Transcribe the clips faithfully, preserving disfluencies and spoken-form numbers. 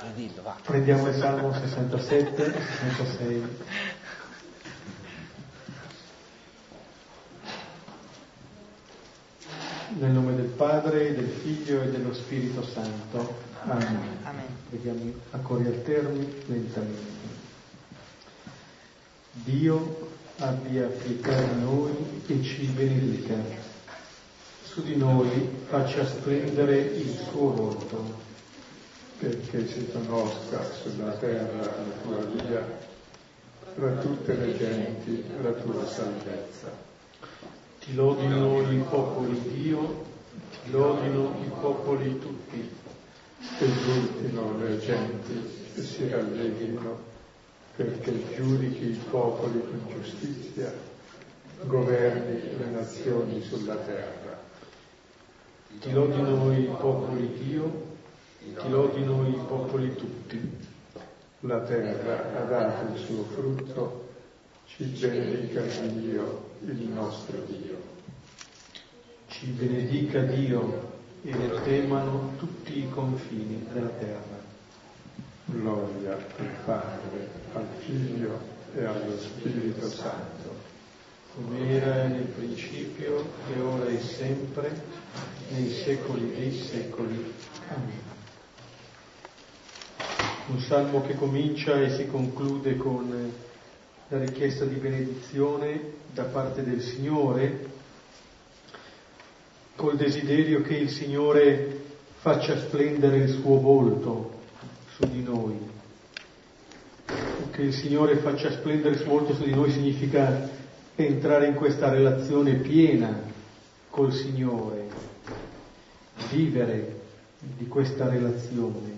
Vai, dillo, va. Prendiamo il Salmo sessantasette e sessantasei. Nel nome del Padre, del Figlio e dello Spirito Santo. Amen. Amen. Vediamo a cori alterni lentamente. Dio abbia pietà di noi e ci benedica. Su di noi faccia splendere il suo volto, perché si conosca sulla terra la tua via, tra tutte le genti la tua salvezza. Ti lodino i popoli Dio, ti lodino i popoli tutti. Esultino le genti e si rallegrino, perché giudichi i popoli con giustizia, governi le nazioni sulla terra. Ti lodino i popoli Dio, ti lodino i popoli tutti. La terra ha dato il suo frutto, ci benedica Dio, il nostro Dio. Ci benedica Dio e ne temano tutti i confini della terra. Gloria al Padre, al Figlio e allo Spirito Santo, come era nel principio e ora e sempre, nei secoli dei secoli. Amen. Un salmo che comincia e si conclude con la richiesta di benedizione da parte del Signore, col desiderio che il Signore faccia splendere il suo volto su di noi. Che il Signore faccia splendere il suo volto su di noi significa entrare in questa relazione piena col Signore, vivere di questa relazione.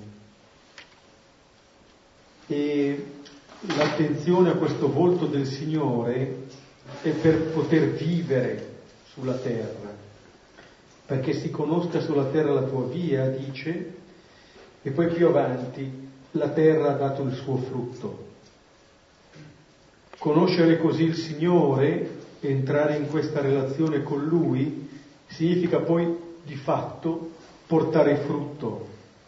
E l'attenzione a questo volto del Signore è per poter vivere sulla terra, perché si conosca sulla terra la tua via, dice, e poi più avanti la terra ha dato il suo frutto. Conoscere così il Signore, entrare in questa relazione con Lui, significa poi di fatto portare frutto.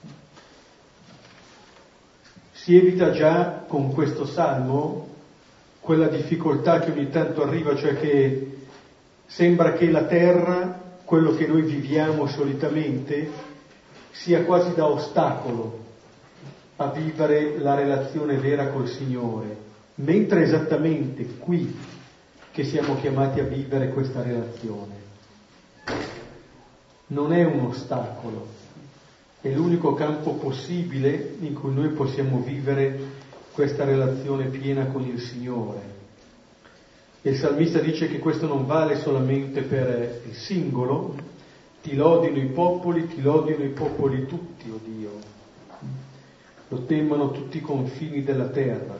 Si evita già con questo salmo quella difficoltà che ogni tanto arriva, cioè che sembra che la terra, quello che noi viviamo solitamente, sia quasi da ostacolo a vivere la relazione vera col Signore, mentre è esattamente qui che siamo chiamati a vivere questa relazione. Non è un ostacolo, è l'unico campo possibile in cui noi possiamo vivere questa relazione piena con il Signore. E il salmista dice che questo non vale solamente per il singolo, ti lodino i popoli, ti lodino i popoli tutti, o Dio, lo temano tutti i confini della terra.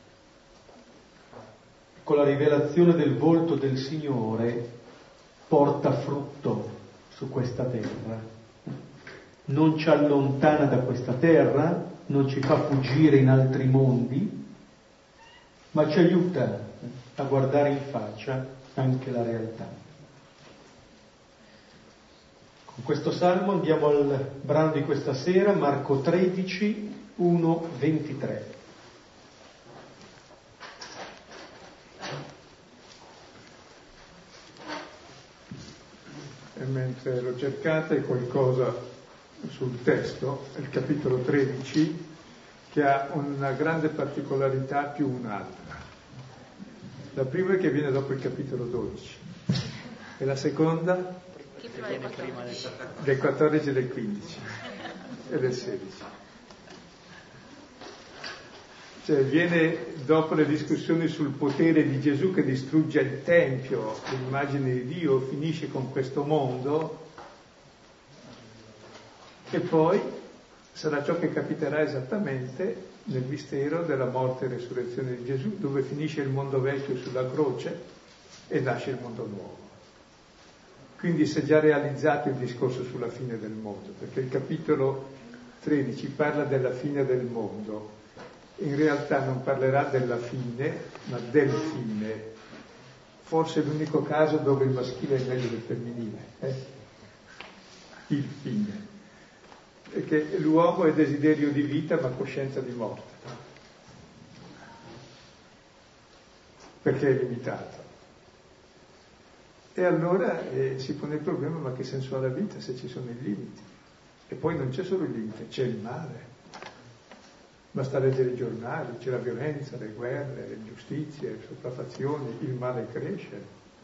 Con la rivelazione del volto del Signore porta frutto su questa terra. Non ci allontana da questa terra, non ci fa fuggire in altri mondi, ma ci aiuta a guardare in faccia anche la realtà. Con questo salmo andiamo al brano di questa sera, Marco tredici, uno, ventitré. E mentre lo cercate, qualcosa sul testo, il capitolo tredici, che ha una grande particolarità più un'altra. La prima è che viene dopo il capitolo dodici e la seconda Che viene prima del del quattordici e del quindici e del sedici. Cioè viene dopo le discussioni sul potere di Gesù che distrugge il Tempio, l'immagine di Dio, finisce con questo mondo, e poi sarà ciò che capiterà esattamente nel mistero della morte e resurrezione di Gesù, dove finisce il mondo vecchio sulla croce e nasce il mondo nuovo. Quindi si è già realizzato il discorso sulla fine del mondo, perché il capitolo tredici parla della fine del mondo. In realtà non parlerà della fine, ma del fine. Forse è l'unico caso dove il maschile è meglio del femminile. Eh? Il fine. Perché l'uomo è desiderio di vita ma coscienza di morte, no? Perché è limitato. E allora eh, si pone il problema: ma che senso ha la vita se ci sono i limiti? E poi non c'è solo il limite, c'è il male. Basta leggere i giornali, c'è la violenza, le guerre, le ingiustizie, le sopraffazioni, il male cresce.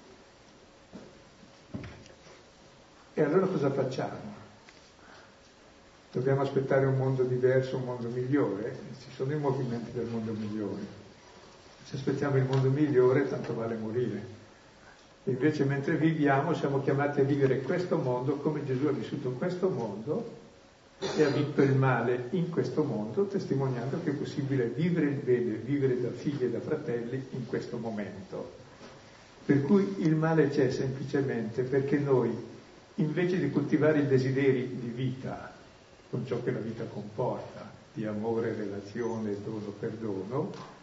E allora cosa facciamo? Dobbiamo aspettare un mondo diverso, un mondo migliore? Ci sono i movimenti del mondo migliore. Se aspettiamo il mondo migliore, tanto vale morire. Invece mentre viviamo siamo chiamati a vivere questo mondo come Gesù ha vissuto questo mondo e ha vinto il male in questo mondo, testimoniando che è possibile vivere il bene, vivere da figli e da fratelli in questo momento. Per cui il male c'è semplicemente perché noi, invece di coltivare i desideri di vita, con ciò che la vita comporta, di amore, relazione, dono, perdono,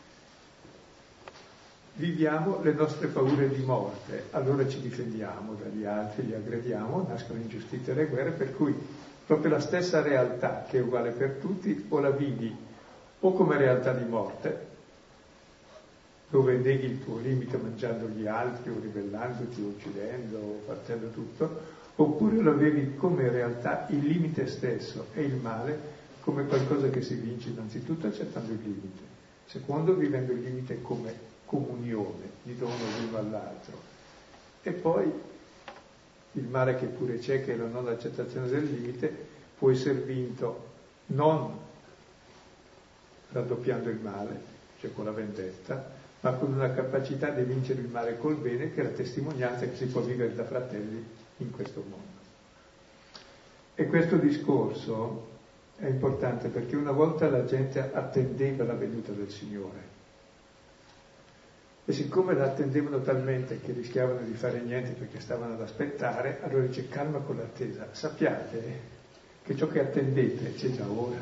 viviamo le nostre paure di morte, allora ci difendiamo dagli altri, li aggrediamo, nascono ingiustizie e le guerre, per cui proprio la stessa realtà, che è uguale per tutti, o la vivi o come realtà di morte, dove neghi il tuo limite mangiando gli altri o ribellandoti o uccidendo o facendo tutto, oppure lo vedi come realtà il limite stesso e il male come qualcosa che si vince innanzitutto accettando il limite, secondo vivendo il limite come comunione di dono l'uno all'altro, e poi il male che pure c'è, che è la non accettazione del limite, può essere vinto non raddoppiando il male, cioè con la vendetta, ma con una capacità di vincere il male col bene, che è la testimonianza che si può vivere da fratelli in questo mondo. E questo discorso è importante perché una volta la gente attendeva la venuta del Signore, e siccome la attendevano talmente che rischiavano di fare niente perché stavano ad aspettare, allora dice: calma con l'attesa, sappiate che ciò che attendete c'è già ora.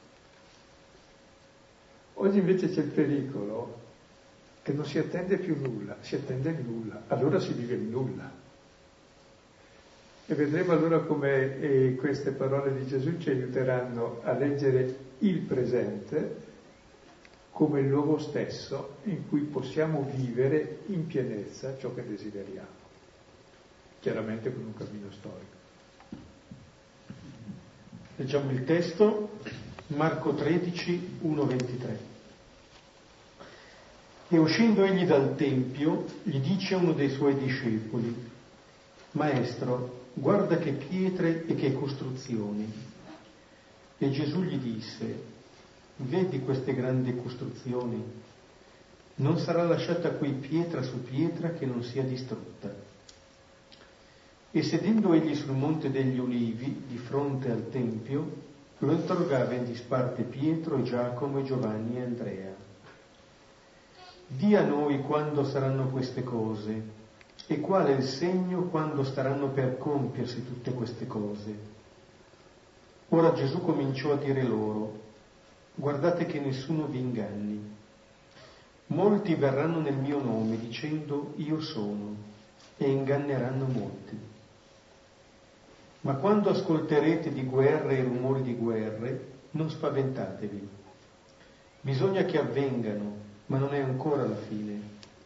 Oggi invece c'è il pericolo che non si attende più nulla, si attende il nulla, allora si vive il nulla. E vedremo allora come eh, queste parole di Gesù ci aiuteranno a leggere il presente come il luogo stesso in cui possiamo vivere in pienezza ciò che desideriamo, chiaramente con un cammino storico. Leggiamo il testo, Marco tredici, uno ventitré. E uscendo egli dal Tempio, gli dice a uno dei suoi discepoli: Maestro, guarda che pietre e che costruzioni. E Gesù gli disse: vedi queste grandi costruzioni? Non sarà lasciata qui pietra su pietra che non sia distrutta. E sedendo egli sul monte degli Ulivi, di fronte al Tempio, lo interrogava in disparte Pietro e Giacomo e Giovanni e Andrea: di a noi quando saranno queste cose, e qual è il segno quando staranno per compiersi tutte queste cose? Ora Gesù cominciò a dire loro: guardate che nessuno vi inganni. Molti verranno nel mio nome dicendo io sono, e inganneranno molti. Ma quando ascolterete di guerre e rumori di guerre, non spaventatevi. Bisogna che avvengano, ma non è ancora la fine.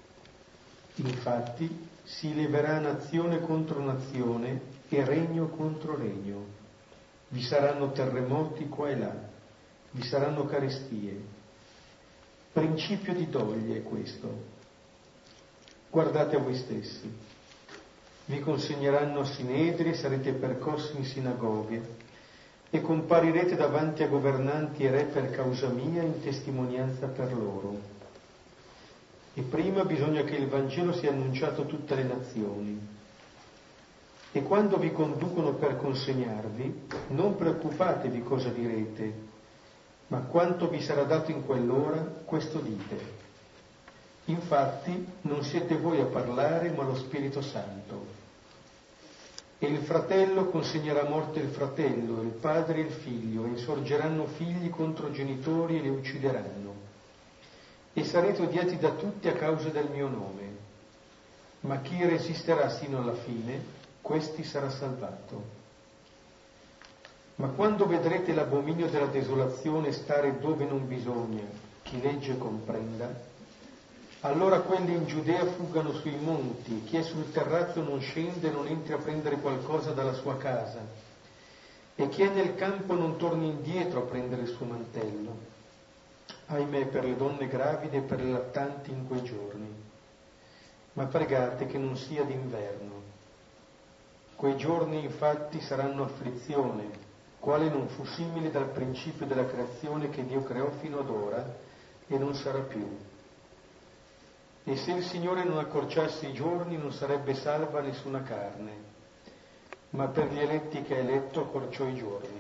Infatti si leverà nazione contro nazione e regno contro regno. Vi saranno terremoti qua e là, vi saranno carestie. Principio di doglie è questo. Guardate a voi stessi. Vi consegneranno a sinedri, sarete percossi in sinagoghe e comparirete davanti a governanti e re per causa mia in testimonianza per loro. E prima bisogna che il Vangelo sia annunciato a tutte le nazioni. E quando vi conducono per consegnarvi, non preoccupatevi cosa direte, ma quanto vi sarà dato in quell'ora, questo dite. Infatti non siete voi a parlare, ma lo Spirito Santo. E il fratello consegnerà a morte il fratello, il padre il figlio, e insorgeranno figli contro genitori e li uccideranno. E sarete odiati da tutti a causa del mio nome. Ma chi resisterà sino alla fine, questi sarà salvato. Ma quando vedrete l'abominio della desolazione stare dove non bisogna, chi legge comprenda, allora quelli in Giudea fuggano sui monti, chi è sul terrazzo non scende, non entri a prendere qualcosa dalla sua casa, e chi è nel campo non torni indietro a prendere il suo mantello. Ahimè per le donne gravide e per le lattanti in quei giorni. Ma pregate che non sia d'inverno. Quei giorni infatti saranno afflizione, quale non fu simile dal principio della creazione che Dio creò fino ad ora e non sarà più. E se il Signore non accorciasse i giorni non sarebbe salva nessuna carne, ma per gli eletti che ha eletto accorciò i giorni.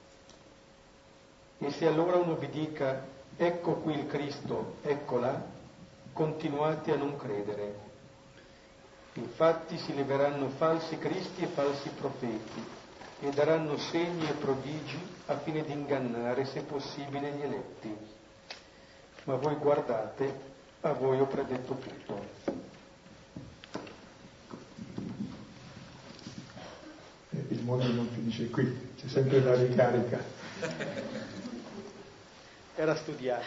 E se allora uno vi dica, ecco qui il Cristo, ecco là, continuate a non credere. Infatti si leveranno falsi cristi e falsi profeti, e daranno segni e prodigi a fine di ingannare, se possibile, gli eletti. Ma voi guardate, a voi ho predetto tutto. Il mondo non finisce qui, c'è sempre la ricarica. Era studiata.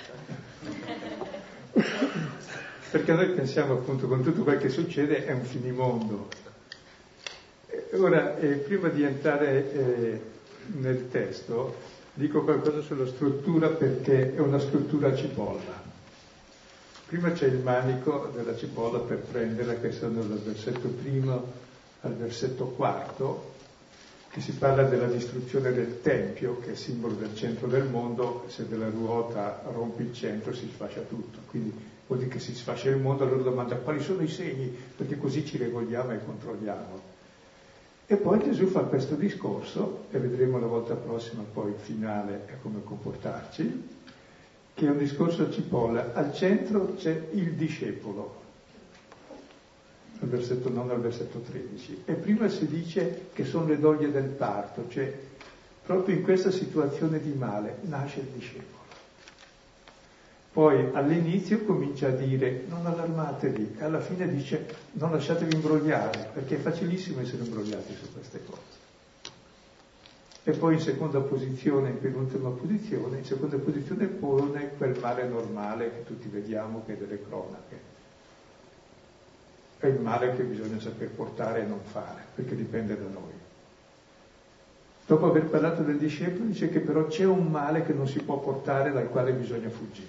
Perché noi pensiamo appunto con tutto quel che succede è un finimondo. Ora, eh, prima di entrare eh, nel testo, dico qualcosa sulla struttura perché è una struttura a cipolla. Prima c'è il manico della cipolla per prenderla, che sono dal versetto primo al versetto quarto, che si parla della distruzione del Tempio, che è simbolo del centro del mondo. Se della ruota rompi il centro si sfascia tutto, quindi vuol dire che si sfascia il mondo. Allora domanda quali sono i segni, perché così ci regoliamo e controlliamo. E poi Gesù fa questo discorso, e vedremo la volta prossima poi il finale e come comportarci, che è un discorso a cipolla. Al centro c'è il discepolo, dal versetto nove al versetto tredici, e prima si dice che sono le doglie del parto, cioè proprio in questa situazione di male nasce il discepolo. Poi all'inizio comincia a dire non allarmatevi, e alla fine dice non lasciatevi imbrogliare, perché è facilissimo essere imbrogliati su queste cose. E poi in seconda posizione, in penultima posizione, in seconda posizione pone quel male normale che tutti vediamo, che è delle cronache. È il male che bisogna saper portare e non fare, perché dipende da noi. Dopo aver parlato del discepolo dice che però c'è un male che non si può portare, dal quale bisogna fuggire.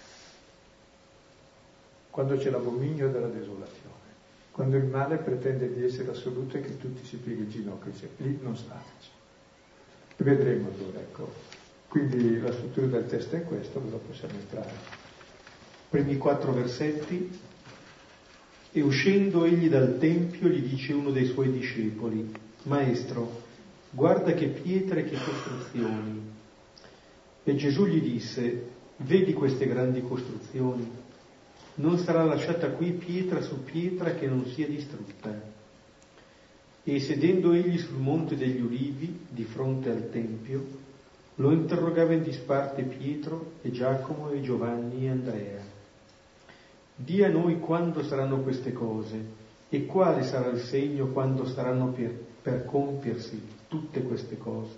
Quando c'è l'abominio della desolazione, quando il male pretende di essere assoluto e che tutti si pieghi in ginocchio, dice, lì non stateci. E vedremo allora, ecco. Quindi la struttura del testo è questa, dove possiamo entrare. Primi quattro versetti. E uscendo egli dal tempio gli dice uno dei suoi discepoli, Maestro, guarda che pietre e che costruzioni. E Gesù gli disse, vedi queste grandi costruzioni? Non sarà lasciata qui pietra su pietra che non sia distrutta. E sedendo egli sul monte degli Ulivi, di fronte al Tempio, lo interrogava in disparte Pietro e Giacomo e Giovanni e Andrea. Dì a noi quando saranno queste cose e quale sarà il segno quando saranno per, per compiersi tutte queste cose.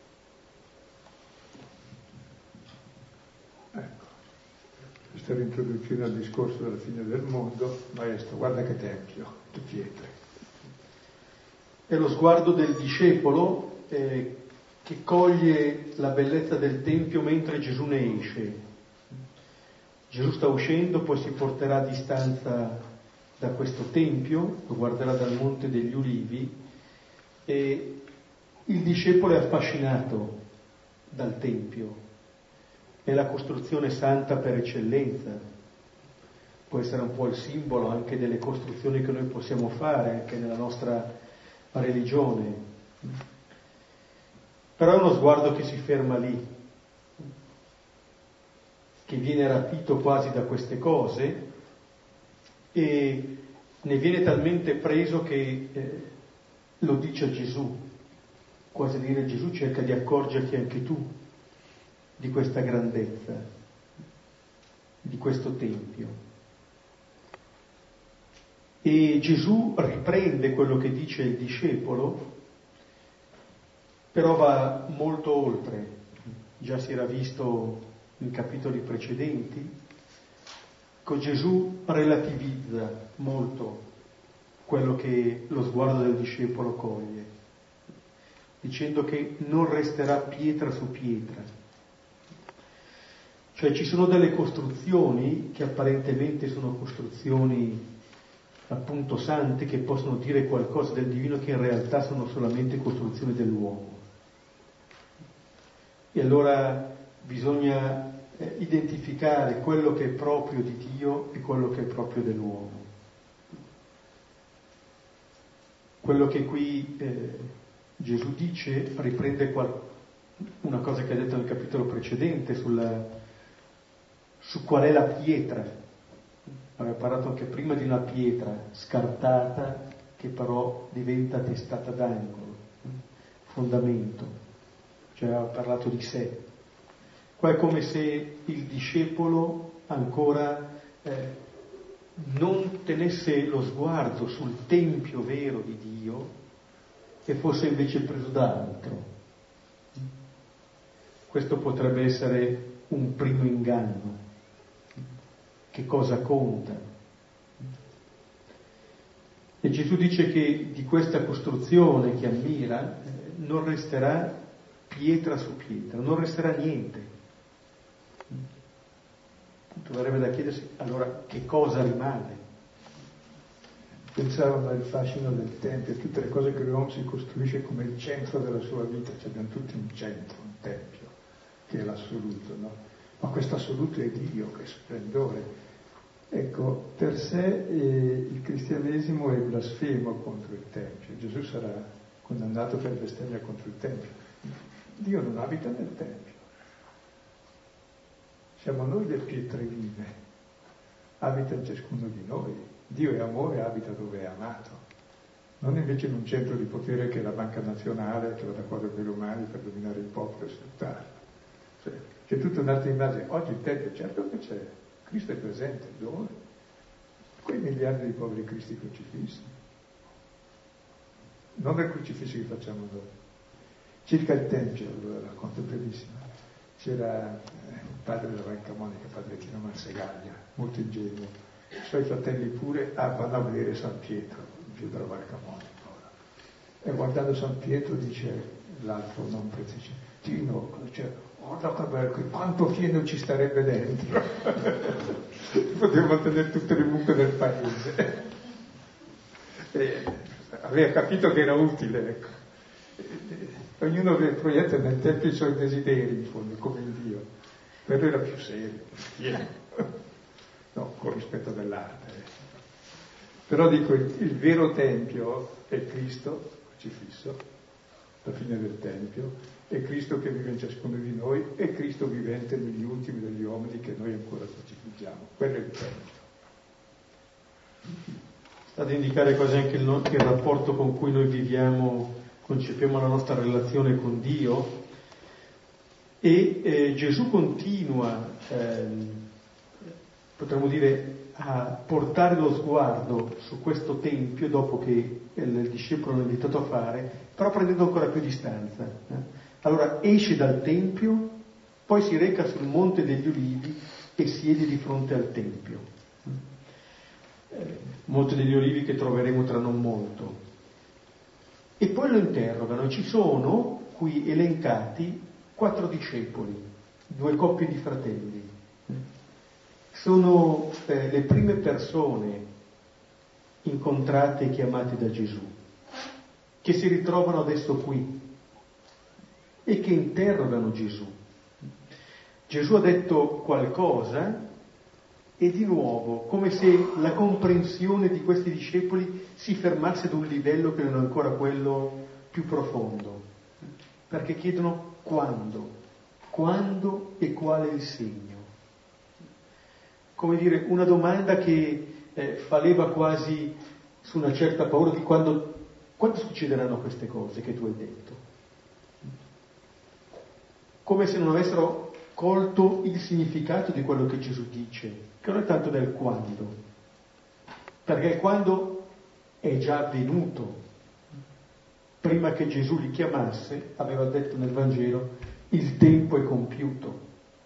Ecco, questa è l'introduzione al discorso della fine del mondo. Maestro, guarda che tempio, che pietre. È lo sguardo del discepolo eh, che coglie la bellezza del Tempio mentre Gesù ne esce. Gesù sta uscendo, poi si porterà a distanza da questo Tempio, lo guarderà dal Monte degli Ulivi, e il discepolo è affascinato dal Tempio. È la costruzione santa per eccellenza. Può essere un po' il simbolo anche delle costruzioni che noi possiamo fare anche nella nostra religione, però è uno sguardo che si ferma lì, che viene rapito quasi da queste cose e ne viene talmente preso che eh, lo dice a Gesù, quasi a dire Gesù cerca di accorgerti anche tu di questa grandezza, di questo Tempio. E Gesù riprende quello che dice il discepolo però va molto oltre, già si era visto in capitoli precedenti, che Gesù relativizza molto quello che lo sguardo del discepolo coglie, dicendo che non resterà pietra su pietra. Cioè ci sono delle costruzioni che apparentemente sono costruzioni appunto sante, che possono dire qualcosa del divino, che in realtà sono solamente costruzioni dell'uomo. E allora bisogna eh, identificare quello che è proprio di Dio e quello che è proprio dell'uomo. Quello che qui eh, Gesù dice riprende qual- una cosa che ha detto nel capitolo precedente sulla, su qual è la pietra. Aveva parlato anche prima di una pietra scartata che però diventa testata d'angolo, fondamento, cioè aveva parlato di sé. Qua è come se il discepolo ancora eh, non tenesse lo sguardo sul tempio vero di Dio e fosse invece preso da altro. Questo potrebbe essere un primo inganno. Che cosa conta? E Gesù dice che di questa costruzione che ammira eh, non resterà pietra su pietra, non resterà niente. Dovrebbe da chiedersi allora che cosa rimane. Pensavano al fascino del Tempio, tutte le cose che l'uomo si costruisce come il centro della sua vita, cioè abbiamo tutti un centro, un Tempio, che è l'assoluto, no? Ma questo assoluto è Dio, che splendore. Ecco, per sé eh, il cristianesimo è blasfemo contro il Tempio. Gesù sarà condannato per bestemmia contro il Tempio. Dio non abita nel Tempio. Siamo noi le pietre vive, abita in ciascuno di noi. Dio è amore, abita dove è amato. Non invece in un centro di potere che è la Banca Nazionale, che va d'accordo con gli umani per dominare il popolo e sfruttarlo. Cioè, c'è tutta un'altra immagine. Oggi il Tempio, certo che c'è. Cristo è presente, dove? Quei miliardi di poveri cristi crocifissi. Non nel crocifisso che facciamo noi. Circa il Tempio, lo racconto brevissimo. C'era eh, un padre della Banca Monica, padre Tino Marsegaglia, molto ingenuo. I suoi fratelli pure ah, vanno a vedere San Pietro, giù dalla Banca Monica. E guardando San Pietro dice l'altro non preciso, Tino, cioè, guarda che bello, quanto fieno ci starebbe dentro. Poteva mantenere tutte le buche del paese. E aveva capito che era utile, ecco. E ognuno proietta nel tempio i suoi desideri, in fondo, come il Dio. Per lui era più serio, pieno. No, con rispetto dell'arte. Però dico, il, il vero tempio è Cristo crocifisso, la fine del tempio, è Cristo che vive in ciascuno di noi, è Cristo vivente negli ultimi degli uomini che noi ancora crocifiggiamo. Quello è il tempio. Sta ad indicare quasi anche il, no- il rapporto con cui noi viviamo, concepiamo la nostra relazione con Dio, e eh, Gesù continua, ehm, potremmo dire, a portare lo sguardo su questo tempio dopo che il discepolo l'ha invitato a fare, però prendendo ancora più distanza. Eh? Allora esce dal tempio, poi si reca sul Monte degli Ulivi e siede di fronte al tempio. Eh, Monte degli Ulivi che troveremo tra non molto. E poi lo interrogano, e ci sono qui elencati quattro discepoli, due coppie di fratelli. Sono eh, le prime persone incontrate e chiamate da Gesù, che si ritrovano adesso qui e che interrogano Gesù. Gesù ha detto qualcosa e di nuovo, come se la comprensione di questi discepoli si fermasse ad un livello che non è ancora quello più profondo, perché chiedono quando, quando e qual è il segno. Come dire, una domanda che eh, fa leva quasi su una certa paura di quando, quando succederanno queste cose che tu hai detto. Come se non avessero colto il significato di quello che Gesù dice, che non è tanto del quando, perché il quando è già avvenuto. prima che Gesù li chiamasse, aveva detto nel Vangelo, il tempo è compiuto.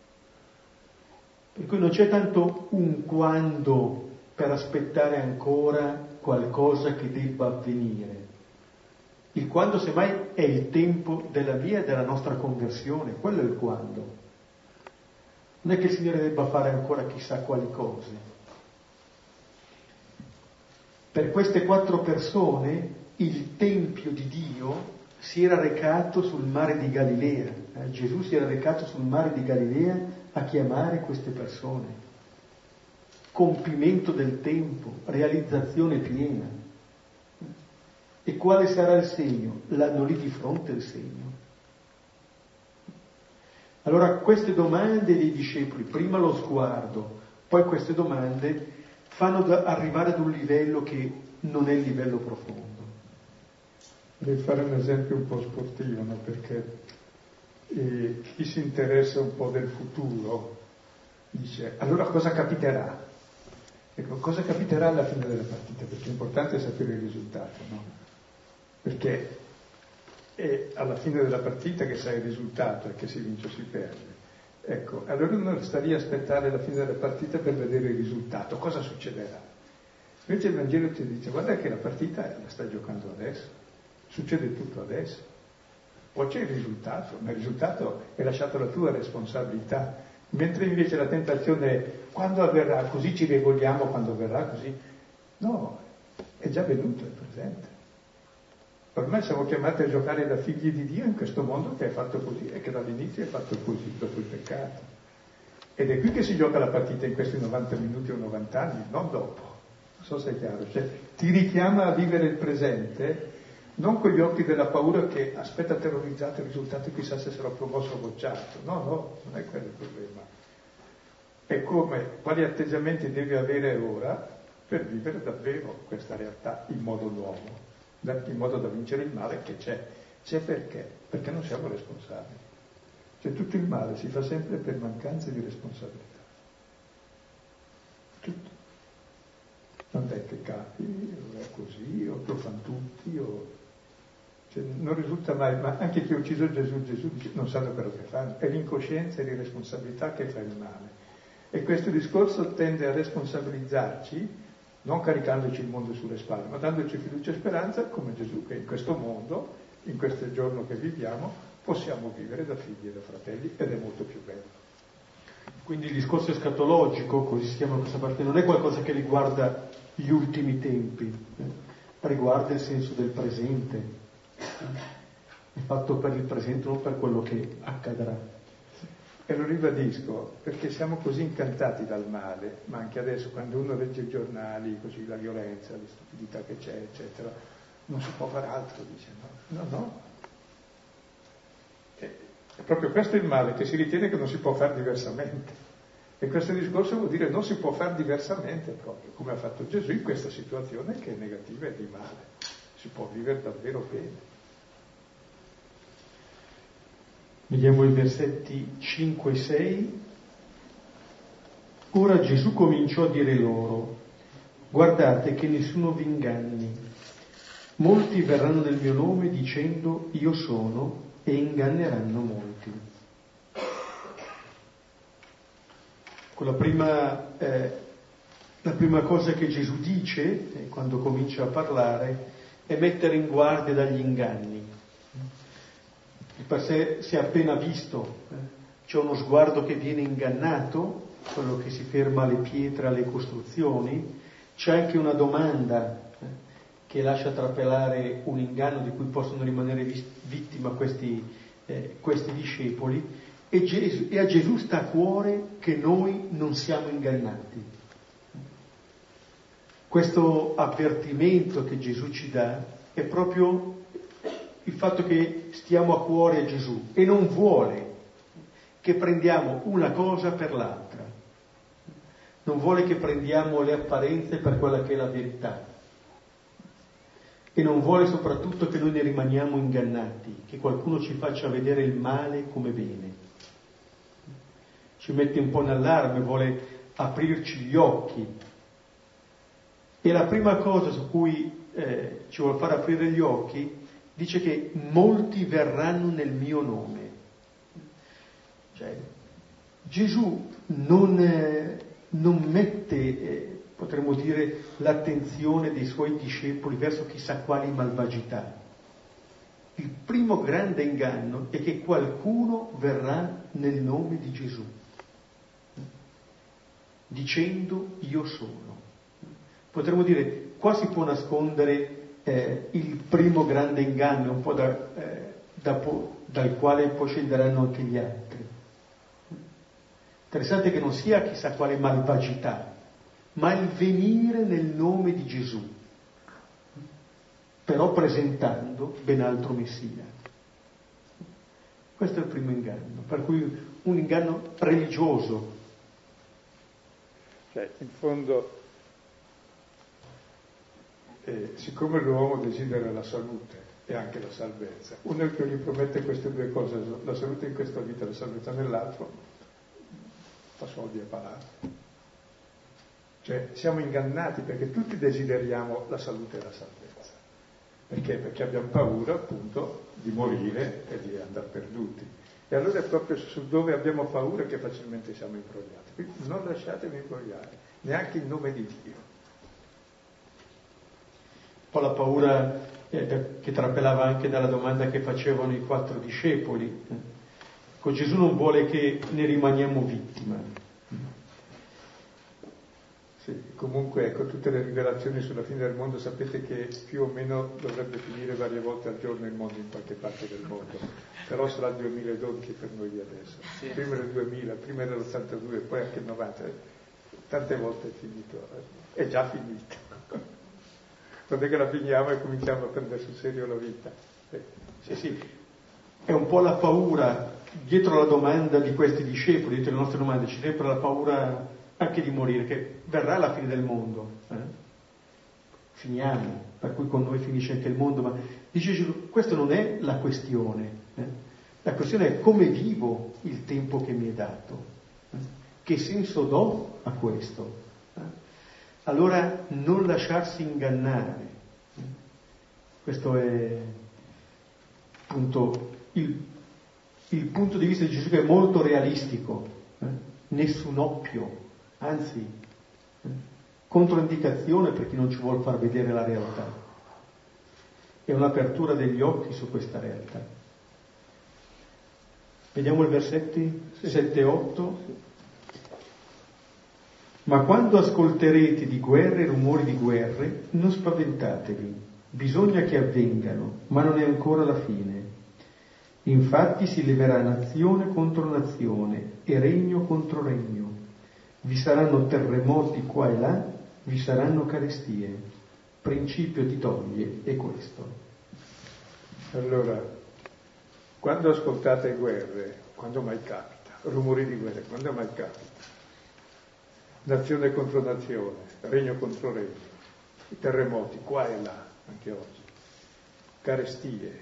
Per cui non c'è tanto un quando per aspettare ancora qualcosa che debba avvenire. Il quando semmai è il tempo della via e della nostra conversione, quello è il quando. Non è che il Signore debba fare ancora chissà quali cose. Per queste quattro persone il Tempio di Dio si era recato sul mare di Galilea. Eh? Gesù si era recato sul mare di Galilea a chiamare queste persone. Compimento del tempo, realizzazione piena. E quale sarà il segno? L'hanno lì di fronte il segno. Allora queste domande dei discepoli, prima lo sguardo, poi queste domande, fanno da arrivare ad un livello che non è il livello profondo. Devi fare un esempio un po' sportivo, no? Perché eh, chi si interessa un po' del futuro dice, allora cosa capiterà? Ecco, cosa capiterà alla fine della partita? Perché è importante sapere il risultato, no? Perché è alla fine della partita che sai il risultato e che si vince o si perde. Ecco, allora non sta lì a aspettare la fine della partita per vedere il risultato, cosa succederà? Invece il Vangelo ti dice, guarda che la partita la stai giocando adesso, succede tutto adesso. Poi c'è il risultato, ma il risultato è lasciato alla tua responsabilità. Mentre invece la tentazione è, quando avverrà, così ci regoliamo quando avverrà, così. No, è già venuto, è presente. Ormai siamo chiamati a giocare da figli di Dio in questo mondo che è fatto così e che dall'inizio è fatto così, dopo il peccato. Ed è qui che si gioca la partita in questi novanta minuti o novanta anni, non dopo. Non so se è chiaro. Cioè, ti richiama a vivere il presente, non con gli occhi della paura che aspetta terrorizzato il risultato, chissà se sarò promosso o bocciato. No, no, non è quello il problema. È come, quali atteggiamenti devi avere ora per vivere davvero questa realtà in modo nuovo. In modo da vincere il male che c'è. C'è perché? Perché non siamo responsabili. Cioè tutto il male si fa sempre per mancanza di responsabilità. Tutto. Non dai peccati, o è così, o lo fanno tutti, o... Cioè, non risulta mai, ma anche chi ha ucciso Gesù, Gesù dice, non sanno quello che fanno. È l'incoscienza e l'irresponsabilità che fa il male. E questo discorso tende a responsabilizzarci non caricandoci il mondo sulle spalle, ma dandoci fiducia e speranza, come Gesù, che in questo mondo, in questo giorno che viviamo, possiamo vivere da figli e da fratelli, ed è molto più bello. Quindi il discorso escatologico, così si chiama questa parte, non è qualcosa che riguarda gli ultimi tempi, eh? Riguarda il senso del presente, è fatto per il presente, non per quello che accadrà. E lo ribadisco, perché siamo così incantati dal male, ma anche adesso quando uno legge i giornali, così la violenza, la stupidità che c'è, eccetera, non si può fare altro, dice no, no, no. E, è proprio questo il male, che si ritiene che non si può fare diversamente. E questo discorso vuol dire non si può fare diversamente proprio, come ha fatto Gesù in questa situazione che è negativa e di male. Si può vivere davvero bene. Vediamo i versetti cinque e sei. Ora Gesù cominciò a dire loro, guardate che nessuno vi inganni. Molti verranno nel mio nome dicendo io sono e inganneranno molti. Con la prima, eh, la prima cosa che Gesù dice, eh, quando comincia a parlare, è mettere in guardia dagli inganni. Per sé si è appena visto, eh? C'è uno sguardo che viene ingannato, quello che si ferma alle pietre, alle costruzioni, c'è anche una domanda eh? che lascia trapelare un inganno di cui possono rimanere vittima questi, eh, questi discepoli, e, Gesù, e a Gesù sta a cuore che noi non siamo ingannati. Questo avvertimento che Gesù ci dà è proprio il fatto che stiamo a cuore a Gesù e non vuole che prendiamo una cosa per l'altra, non vuole che prendiamo le apparenze per quella che è la verità e non vuole soprattutto che noi ne rimaniamo ingannati, che qualcuno ci faccia vedere il male come bene, ci mette un po' in allarme, vuole aprirci gli occhi. E la prima cosa su cui eh, ci vuole fare aprire gli occhi dice che molti verranno nel mio nome. Cioè, Gesù non, eh, non mette, eh, potremmo dire, l'attenzione dei suoi discepoli verso chissà quali malvagità. Il primo grande inganno è che qualcuno verrà nel nome di Gesù, dicendo io sono. Potremmo dire, qua si può nascondere eh, il primo grande inganno, un po' da, eh, da po- dal quale poi scenderanno anche gli altri. Interessante che non sia chissà quale malvagità, ma il venire nel nome di Gesù, però presentando ben altro Messia. Questo è il primo inganno, per cui un inganno religioso. Cioè, in fondo, eh, siccome l'uomo desidera la salute e anche la salvezza, uno che gli promette queste due cose, la salute in questa vita e la salvezza nell'altro, fa soldi a palate. Cioè, siamo ingannati perché tutti desideriamo la salute e la salvezza. Perché? Perché abbiamo paura, appunto, di morire e di andare perduti. E allora è proprio su dove abbiamo paura che facilmente siamo imbrogliati. Quindi non lasciatevi imbrogliare, neanche in nome di Dio. Poi la paura eh, che trapelava anche dalla domanda che facevano i quattro discepoli. Ecco, Gesù non vuole che ne rimaniamo vittima. Sì, comunque, ecco, tutte le rivelazioni sulla fine del mondo, sapete che più o meno dovrebbe finire varie volte al giorno il mondo in qualche parte del mondo, però sarà il duemiladodici per noi di adesso. Sì. Prima del duemila, prima dell'ottantadue, poi anche il novanta, tante volte è finito, è già finito. Quando è che la finiamo e cominciamo a prendere sul serio la vita? Sì, sì, sì. È un po' la paura, dietro la domanda di questi discepoli, dietro le nostre domande, c'è sempre la paura anche di morire, che verrà la fine del mondo. Eh? Finiamo, per cui con noi finisce anche il mondo, ma dice Gesù, questa non è la questione. Eh? La questione è come vivo il tempo che mi è dato. Eh? Che senso do a questo? Eh? Allora non lasciarsi ingannare. Eh? Questo è appunto il, il punto di vista di Gesù, che è molto realistico. Eh? Nessun oppio. Anzi, controindicazione per chi non ci vuol far vedere la realtà. È un'apertura degli occhi su questa realtà. Vediamo i versetti sette e otto. Ma quando ascolterete di guerre e rumori di guerre, non spaventatevi. Bisogna che avvengano, ma non è ancora la fine. Infatti si leverà nazione contro nazione e regno contro regno. Vi saranno terremoti qua e là, vi saranno carestie. Principio di doglie è questo. Allora, quando ascoltate guerre, quando mai capita, rumori di guerre, quando mai capita, nazione contro nazione, regno contro regno, i terremoti qua e là, anche oggi, carestie.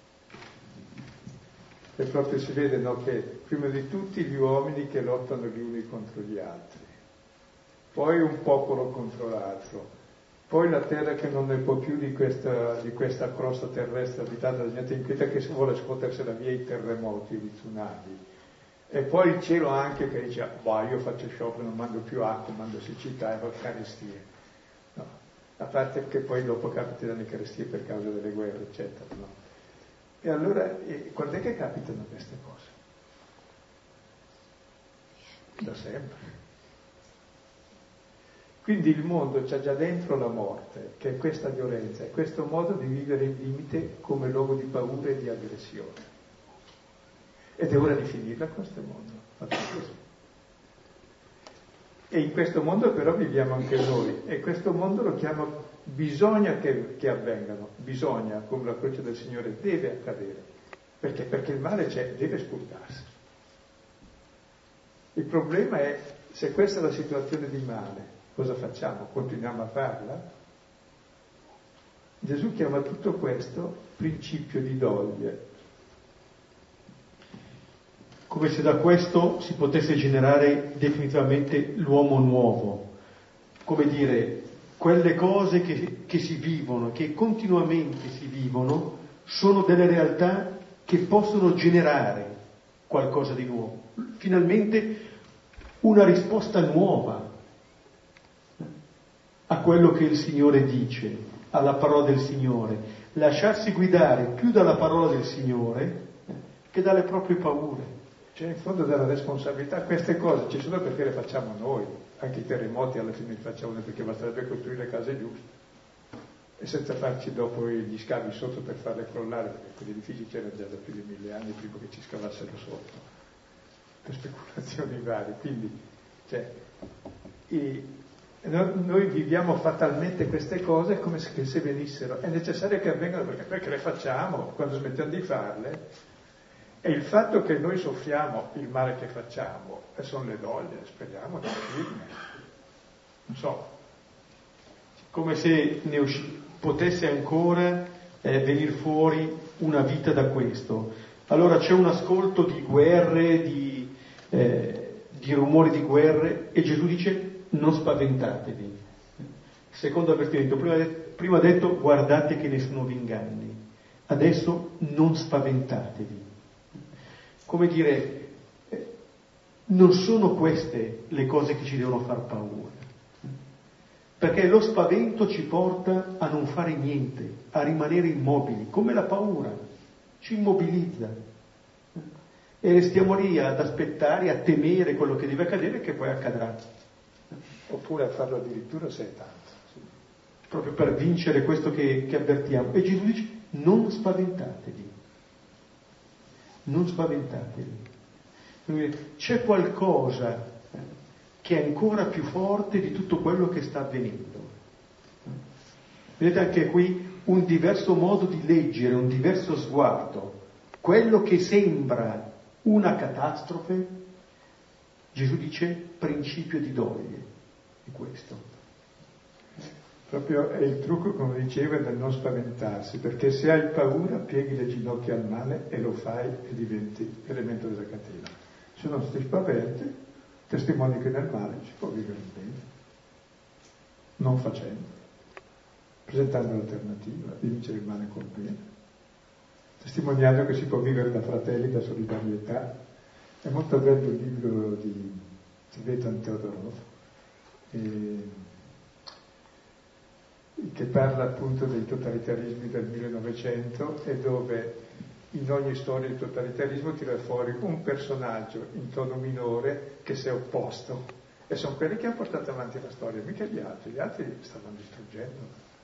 E proprio si vede, no, che prima di tutti gli uomini che lottano gli uni contro gli altri, poi un popolo contro l'altro, poi la terra che non ne può più di questa, di questa crosta terrestre abitata da gente inquieta che vuole scuotersela via i terremoti, i tsunami, e poi il cielo anche che dice, bah, io faccio sciopero, non mando più acqua, mando siccità e carestie. No, a parte che poi dopo capitano le carestie per causa delle guerre, eccetera, no? E allora, eh, quando è che capitano queste cose? Da sempre. Quindi il mondo c'ha già dentro la morte, che è questa violenza, è questo modo di vivere il limite come luogo di paura e di aggressione. Ed è ora di finirla questo mondo. E in questo mondo però viviamo anche noi, e questo mondo lo chiama bisogna che, che avvengano, bisogna, come la croce del Signore, deve accadere. Perché? Perché il male c'è, deve spultarsi. Il problema è, se questa è la situazione di male, cosa facciamo? Continuiamo a farla? Gesù chiama tutto questo principio di doglie. Come se da questo si potesse generare definitivamente l'uomo nuovo. Come dire, quelle cose che, che si vivono, che continuamente si vivono, sono delle realtà che possono generare qualcosa di nuovo, finalmente una risposta nuova a quello che il Signore dice, alla parola del Signore, lasciarsi guidare più dalla parola del Signore che dalle proprie paure. Cioè, in fondo della responsabilità, queste cose ci sono perché le facciamo noi, anche i terremoti alla fine li facciamo noi perché basterebbe costruire case giuste e senza farci dopo gli scavi sotto per farle crollare, perché quegli edifici c'erano già da più di mille anni prima che ci scavassero sotto, per speculazioni varie. Quindi, cioè, e noi viviamo fatalmente queste cose come se, se venissero, è necessario che avvengano perché, perché le facciamo, quando smettiamo di farle. E il fatto che noi soffriamo il male che facciamo, e sono le doglie, speriamo di uscirne. Non so. Come se ne usci- potesse ancora eh, venire fuori una vita da questo. Allora c'è un ascolto di guerre, di, eh, di rumori di guerre, e Gesù dice non spaventatevi. Secondo avvertimento, prima, de- prima detto guardate che nessuno vi inganni, adesso non spaventatevi. Come dire, non sono queste le cose che ci devono far paura, perché lo spavento ci porta a non fare niente, a rimanere immobili, come la paura, ci immobilizza. E restiamo lì ad aspettare, a temere quello che deve accadere e che poi accadrà. Oppure a farlo addirittura se è tanto. Sì. Proprio per vincere questo che, che avvertiamo. E Gesù dice, non spaventatevi. Non spaventatevi. C'è qualcosa che è ancora più forte di tutto quello che sta avvenendo. Vedete anche qui un diverso modo di leggere, un diverso sguardo. Quello che sembra una catastrofe, Gesù dice principio di doglie. È questo. Proprio è il trucco, come diceva, del non spaventarsi, perché se hai paura pieghi le ginocchia al male e lo fai e diventi elemento della catena. Se non ti spaventi, testimoni che nel male si può vivere bene, non facendo, presentando l'alternativa di vincere il male col bene, testimoniando che si può vivere da fratelli, da solidarietà. È molto bello il libro di Tzvetan Teodorov, e che parla appunto dei totalitarismi del millenovecento e dove in ogni storia di totalitarismo tira fuori un personaggio in tono minore che si è opposto, e sono quelli che hanno portato avanti la storia, mica gli altri, gli altri stavano distruggendo.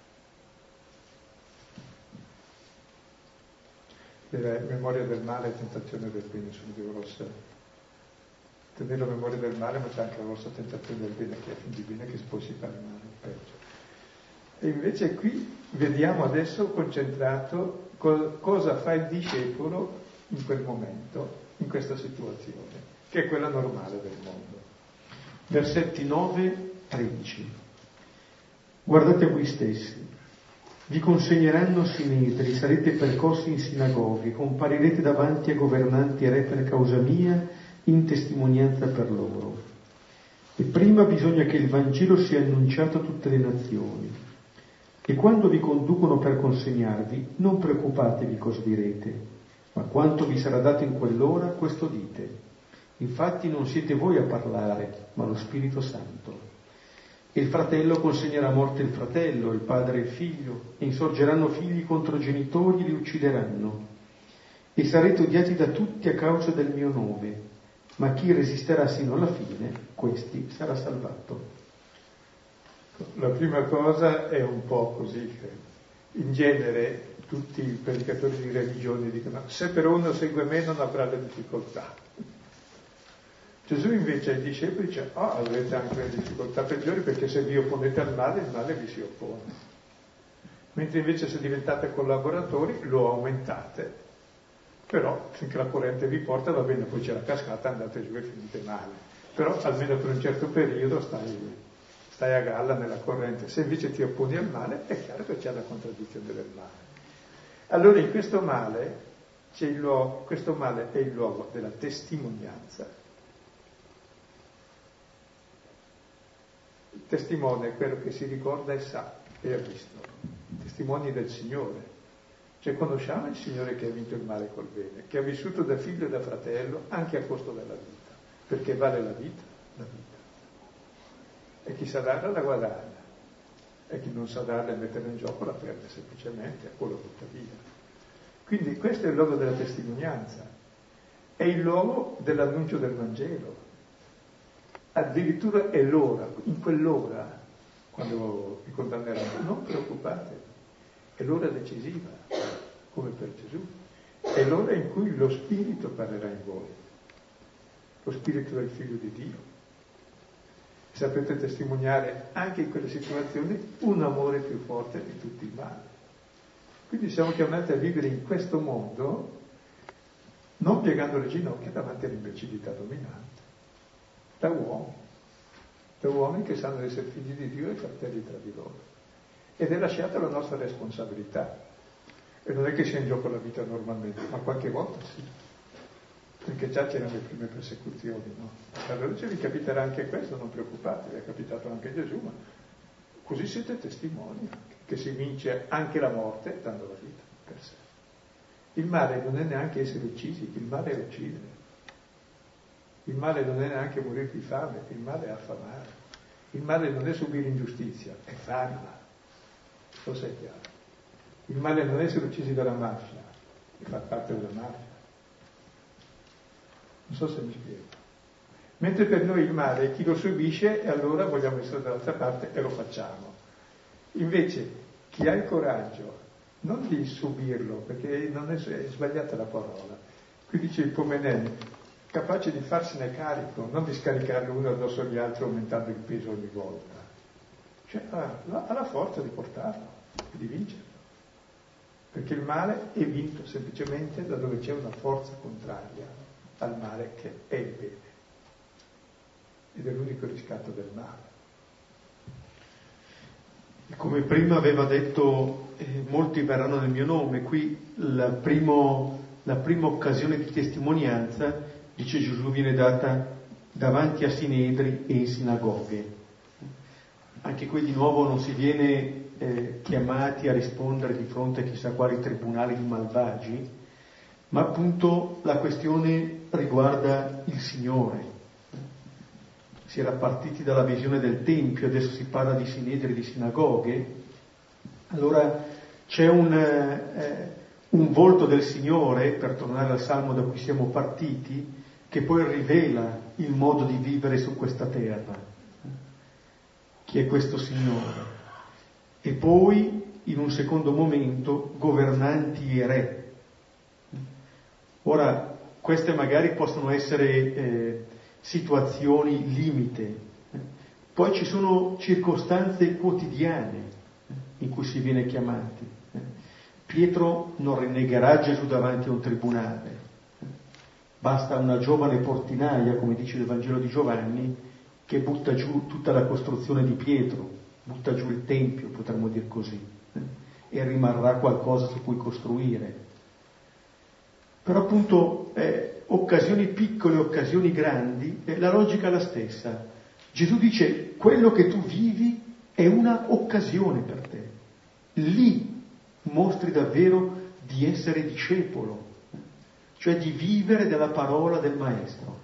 La memoria del male e tentazione del bene sono due grosse. Tenere la memoria del male, ma c'è anche la grossa tentazione del bene, che è fin di bene che si può si fare male, peggio. E invece qui vediamo adesso concentrato co- cosa fa il discepolo in quel momento, in questa situazione, che è quella normale del mondo. Versetti nove tredici. Guardate a voi stessi, vi consegneranno sinedri, sarete percossi in sinagoghe, comparirete davanti a governanti e re per causa mia, in testimonianza per loro. E prima bisogna che il Vangelo sia annunciato a tutte le nazioni. E quando vi conducono per consegnarvi, non preoccupatevi cosa direte, ma quanto vi sarà dato in quell'ora, questo dite. Infatti non siete voi a parlare, ma lo Spirito Santo. E il fratello consegnerà a morte il fratello, il padre il figlio, e insorgeranno figli contro genitori e li uccideranno. E sarete odiati da tutti a causa del mio nome, ma chi resisterà sino alla fine, questi sarà salvato. La prima cosa è un po' così, in genere tutti i predicatori di religione dicono se però uno segue me non avrà le difficoltà. Gesù invece ai discepoli dice ah, avrete anche le difficoltà peggiori perché se vi opponete al male, il male vi si oppone. Mentre invece se diventate collaboratori lo aumentate, però finché la corrente vi porta va bene, poi c'è la cascata, andate giù e finite male, però almeno per un certo periodo stai... stai a galla nella corrente. Se invece ti opponi al male, è chiaro che c'è la contraddizione del male. Allora in questo male, c'è il luogo, questo male è il luogo della testimonianza. Il testimone è quello che si ricorda e sa e ha visto. Testimoni del Signore. Cioè conosciamo il Signore che ha vinto il male col bene, che ha vissuto da figlio e da fratello anche a costo della vita, perché vale la vita, la vita. E chi sa darla la guadagna, e chi non sa darla e metterla in gioco la perde semplicemente o la butta via. Quindi questo è il luogo della testimonianza, è il luogo dell'annuncio del Vangelo. Addirittura è l'ora, in quell'ora, quando vi condanneranno, non preoccupatevi, è l'ora decisiva, come per Gesù, è l'ora in cui lo Spirito parlerà in voi, lo Spirito del Figlio di Dio. Saprete testimoniare anche in quelle situazioni un amore più forte di tutto il male. Quindi siamo chiamati a vivere in questo mondo non piegando le ginocchia davanti all'imbecillità dominante, da uomini, da uomini che sanno essere figli di Dio e fratelli tra di loro. Ed è lasciata la nostra responsabilità. E non è che sia in gioco la vita normalmente, ma qualche volta sì. Perché già c'erano le prime persecuzioni, no? Allora se vi capiterà anche questo, non preoccupatevi, è capitato anche a Gesù, ma così siete testimoni che si vince anche la morte dando la vita per sé. Il male non è neanche essere uccisi, il male è uccidere. Il male non è neanche morire di fame, il male è affamare. Il male non è subire ingiustizia, è farla. Cosa è chiaro? Il male non è essere uccisi dalla mafia, è far parte della mafia. Non so se mi spiego. Mentre per noi il male è chi lo subisce e allora vogliamo essere dall'altra parte e lo facciamo. Invece chi ha il coraggio non di subirlo, perché non è, è sbagliata la parola. Qui dice il Pomenè, capace di farsene carico, non di scaricarlo uno addosso agli altri aumentando il peso ogni volta. Cioè ha, ha la forza di portarlo e di vincerlo. Perché il male è vinto semplicemente da dove c'è una forza contraria al male che è il bene. Ed è l'unico riscatto del male. Come prima aveva detto, eh, molti verranno nel mio nome, qui la, primo, la prima occasione di testimonianza, dice Gesù, viene data davanti a sinedri e in sinagoghe. Anche qui di nuovo non si viene eh, chiamati a rispondere di fronte a chissà quali tribunali di malvagi, ma appunto la questione riguarda il Signore. Si era partiti dalla visione del Tempio, adesso si parla di sinedri, di sinagoghe. Allora c'è un, eh, un volto del Signore, per tornare al Salmo da cui siamo partiti, che poi rivela il modo di vivere su questa terra. Chi è questo Signore? E poi, in un secondo momento, governanti e re. Ora, queste magari possono essere eh, situazioni limite, poi ci sono circostanze quotidiane in cui si viene chiamati. Pietro non rinnegherà Gesù davanti a un tribunale, basta una giovane portinaia, come dice il Vangelo di Giovanni, che butta giù tutta la costruzione di Pietro, butta giù il Tempio, potremmo dire così, e rimarrà qualcosa su cui costruire. Però appunto eh, occasioni piccole, occasioni grandi, eh, la logica è la stessa. Gesù dice, quello che tu vivi è una occasione per te. Lì mostri davvero di essere discepolo, cioè di vivere della parola del Maestro.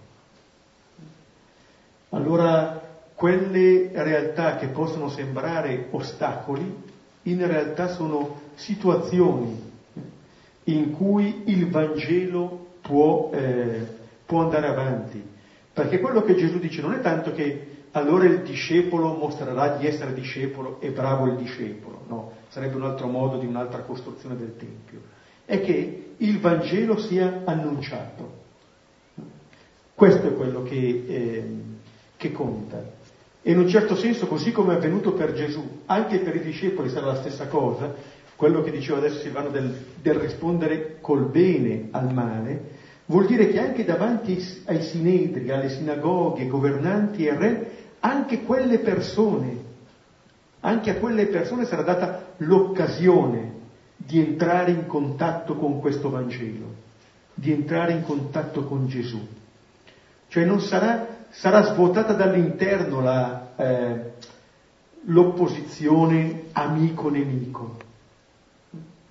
Allora, quelle realtà che possono sembrare ostacoli, in realtà sono situazioni in cui il Vangelo può, eh, può andare avanti. Perché quello che Gesù dice non è tanto che allora il discepolo mostrerà di essere discepolo e bravo il discepolo, no, sarebbe un altro modo di un'altra costruzione del Tempio. È che il Vangelo sia annunciato. Questo è quello che, eh, che conta. E in un certo senso, così come è avvenuto per Gesù, anche per i discepoli sarà la stessa cosa. Quello che dicevo adesso Silvano del, del rispondere col bene al male, vuol dire che anche davanti ai sinedri, alle sinagoghe, governanti e re, anche quelle persone, anche a quelle persone sarà data l'occasione di entrare in contatto con questo Vangelo, di entrare in contatto con Gesù. Cioè non sarà, sarà svuotata dall'interno la, eh, l'opposizione amico-nemico.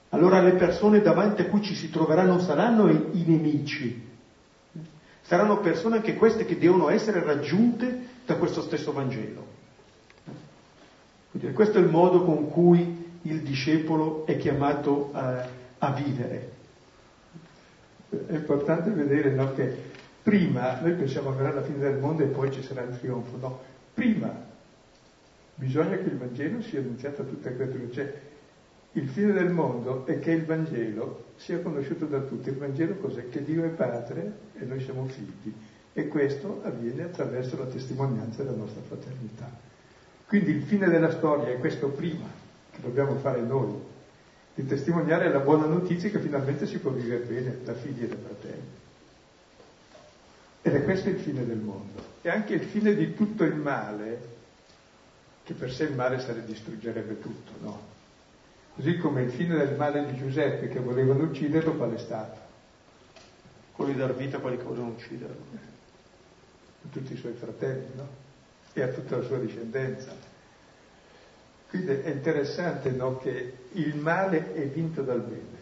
allora le persone davanti a cui ci si troverà non saranno i, i nemici, saranno persone anche queste che devono essere raggiunte da questo stesso Vangelo. Quindi questo è il modo con cui il discepolo è chiamato a, a vivere. È importante vedere, no, che prima noi pensiamo verrà la fine del mondo e poi ci sarà il trionfo, no? Prima bisogna che il Vangelo sia annunziato a tutte le creature, cioè il fine del mondo è che il Vangelo sia conosciuto da tutti. Il Vangelo cos'è? Che Dio è Padre e noi siamo figli, e questo avviene attraverso la testimonianza della nostra fraternità. Quindi il fine della storia è questo prima, che dobbiamo fare noi, di testimoniare la buona notizia che finalmente si può vivere bene da figli e da fratelli. Ed è questo il fine del mondo. E anche il fine di tutto il male, che per sé il male sarebbe distruggerebbe tutto, no? Così come il fine del male di Giuseppe, che volevano ucciderlo, qual è stato? Quello di dar vita a quelli che volevano ucciderlo. A tutti i suoi fratelli, no? E a tutta la sua discendenza. Quindi è interessante, no, che il male è vinto dal bene.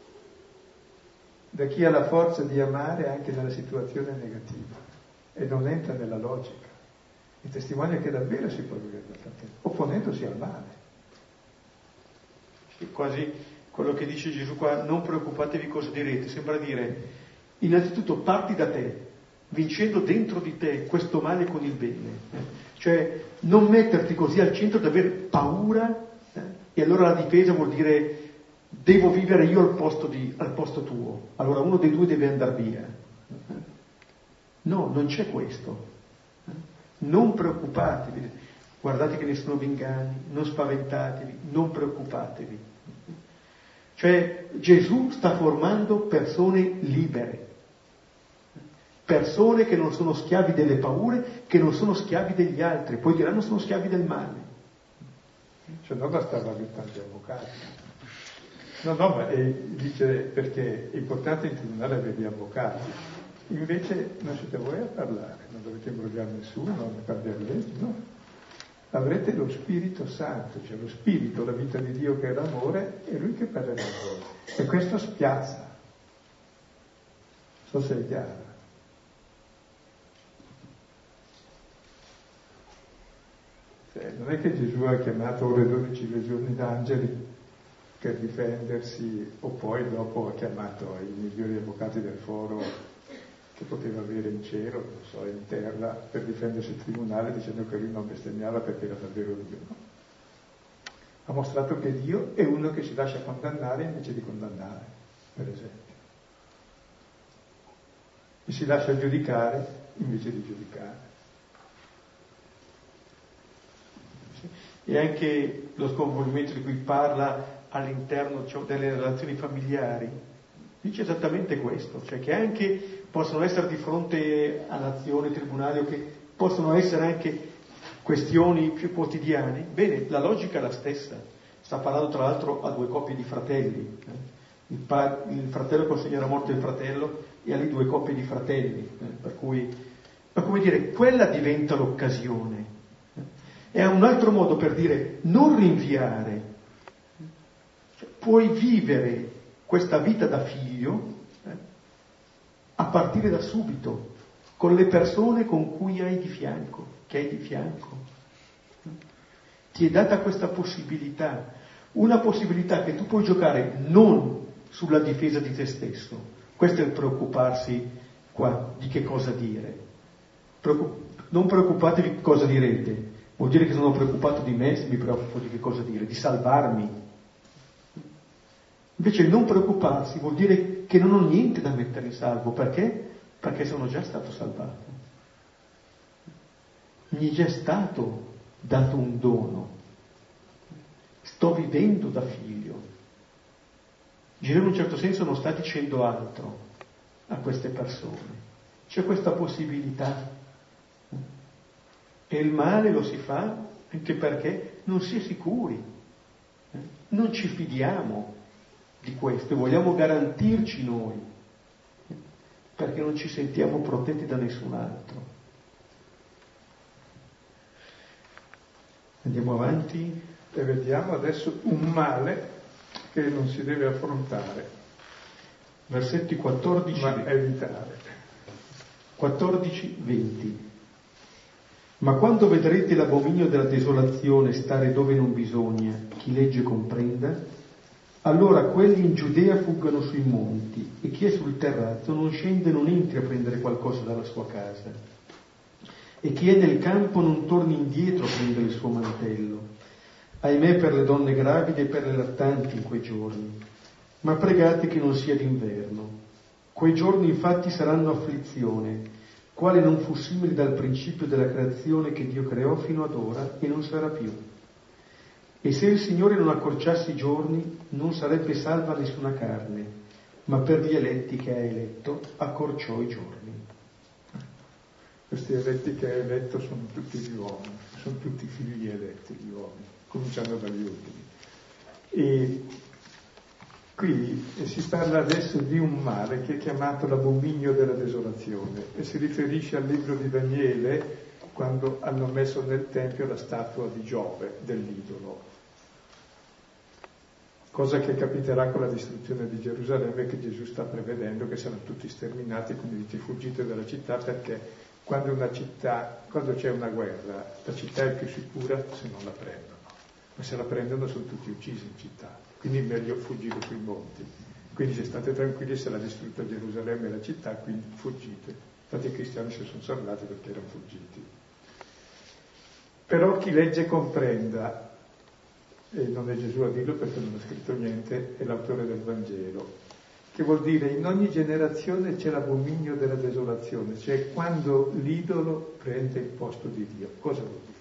Da chi ha la forza di amare anche nella situazione negativa e non entra nella logica. Il testimonia che davvero si può vivere da fratello, opponendosi al male. Sì, quasi quello che dice Gesù qua, non preoccupatevi cosa direte, sembra dire, innanzitutto parti da te, vincendo dentro di te questo male con il bene. Cioè non metterti così al centro da avere paura, eh? E allora la difesa vuol dire devo vivere io al posto, di, al posto tuo, allora uno dei due deve andare via. No, non c'è questo. Non preoccupatevi, guardate che nessuno vi inganni, non spaventatevi, non preoccupatevi. Cioè Gesù sta formando persone libere, persone che non sono schiavi delle paure, che non sono schiavi degli altri, poi diranno sono schiavi del male. Cioè non bastava avere tanti avvocati. No, no, ma è, dice perché è importante in tribunale avere gli avvocati. Invece non siete voi a parlare, non dovete imbrogliare nessuno, non cambiare leggi, no? Avrete lo Spirito Santo, cioè lo Spirito, la vita di Dio che è l'amore, è Lui che parlerà a voi. E questo spiazza. Non so se è chiaro. Cioè, non è che Gesù ha chiamato le dodici legioni d'angeli per difendersi, o poi dopo ha chiamato i migliori avvocati del foro che poteva avere in cielo, non so, in terra, per difendersi il tribunale dicendo che lui non bestemmiava perché era davvero Dio, no? Ha mostrato che Dio è uno che si lascia condannare invece di condannare, per esempio. E si lascia giudicare invece di giudicare. E anche lo sconvolgimento di cui parla all'interno, cioè, delle relazioni familiari dice esattamente questo, cioè che anche possono essere di fronte all'azione tribunale o che possono essere anche questioni più quotidiane. Bene, la logica è la stessa. Sta parlando tra l'altro a due coppie di fratelli, il, pa- il fratello consegna la morte del fratello e ha lì due coppie di fratelli, per cui, ma come dire, quella diventa l'occasione. È un altro modo per dire non rinviare, cioè, puoi vivere questa vita da figlio eh, a partire da subito, con le persone con cui hai di fianco, che hai di fianco. Ti è data questa possibilità, una possibilità che tu puoi giocare non sulla difesa di te stesso, questo è il preoccuparsi qua di che cosa dire. Preoccup- non preoccupatevi cosa direte. Vuol dire che sono preoccupato di me se mi preoccupo di che cosa dire, di salvarmi. Invece il non preoccuparsi vuol dire che non ho niente da mettere in salvo. Perché? Perché sono già stato salvato. Mi è già stato dato un dono. Sto vivendo da figlio. Gesù in un certo senso non sta dicendo altro a queste persone. C'è questa possibilità. E il male lo si fa anche perché non si è sicuri, non ci fidiamo di questo e vogliamo garantirci noi, perché non ci sentiamo protetti da nessun altro. Andiamo avanti e vediamo adesso un male che non si deve affrontare, versetti quattordici, ma evitare. quattordici venti. Ma quando vedrete l'abominio della desolazione stare dove non bisogna, chi legge comprenda, allora quelli in Giudea fuggano sui monti e chi è sul terrazzo non scende, non entri a prendere qualcosa dalla sua casa. E chi è nel campo non torni indietro a prendere il suo mantello. Ahimè per le donne gravide e per le lattanti in quei giorni. Ma pregate che non sia d'inverno. Quei giorni infatti saranno afflizione, quale non fu simile dal principio della creazione che Dio creò fino ad ora e non sarà più. E se il Signore non accorciasse i giorni, non sarebbe salva nessuna carne, ma per gli eletti che ha eletto accorciò i giorni. Questi eletti che ha eletto sono tutti gli uomini, sono tutti figli eletti gli uomini, cominciando dagli ultimi. E qui si parla adesso di un male che è chiamato l'abominio della desolazione e si riferisce al libro di Daniele quando hanno messo nel Tempio la statua di Giove, dell'idolo. Cosa che capiterà con la distruzione di Gerusalemme, che Gesù sta prevedendo che saranno tutti sterminati, quindi dice fuggite dalla città, perché quando una città, quando c'è una guerra, la città è più sicura se non la prendono, ma se la prendono sono tutti uccisi in città, quindi è meglio fuggire sui monti. Quindi se state tranquilli, sarà distrutta Gerusalemme e la città, quindi fuggite. Infatti i cristiani si sono salvati perché erano fuggiti. Però chi legge comprenda, e non è Gesù a dirlo perché non ha scritto niente, è l'autore del Vangelo, che vuol dire in ogni generazione c'è l'abominio della desolazione, cioè quando l'idolo prende il posto di Dio. Cosa vuol dire?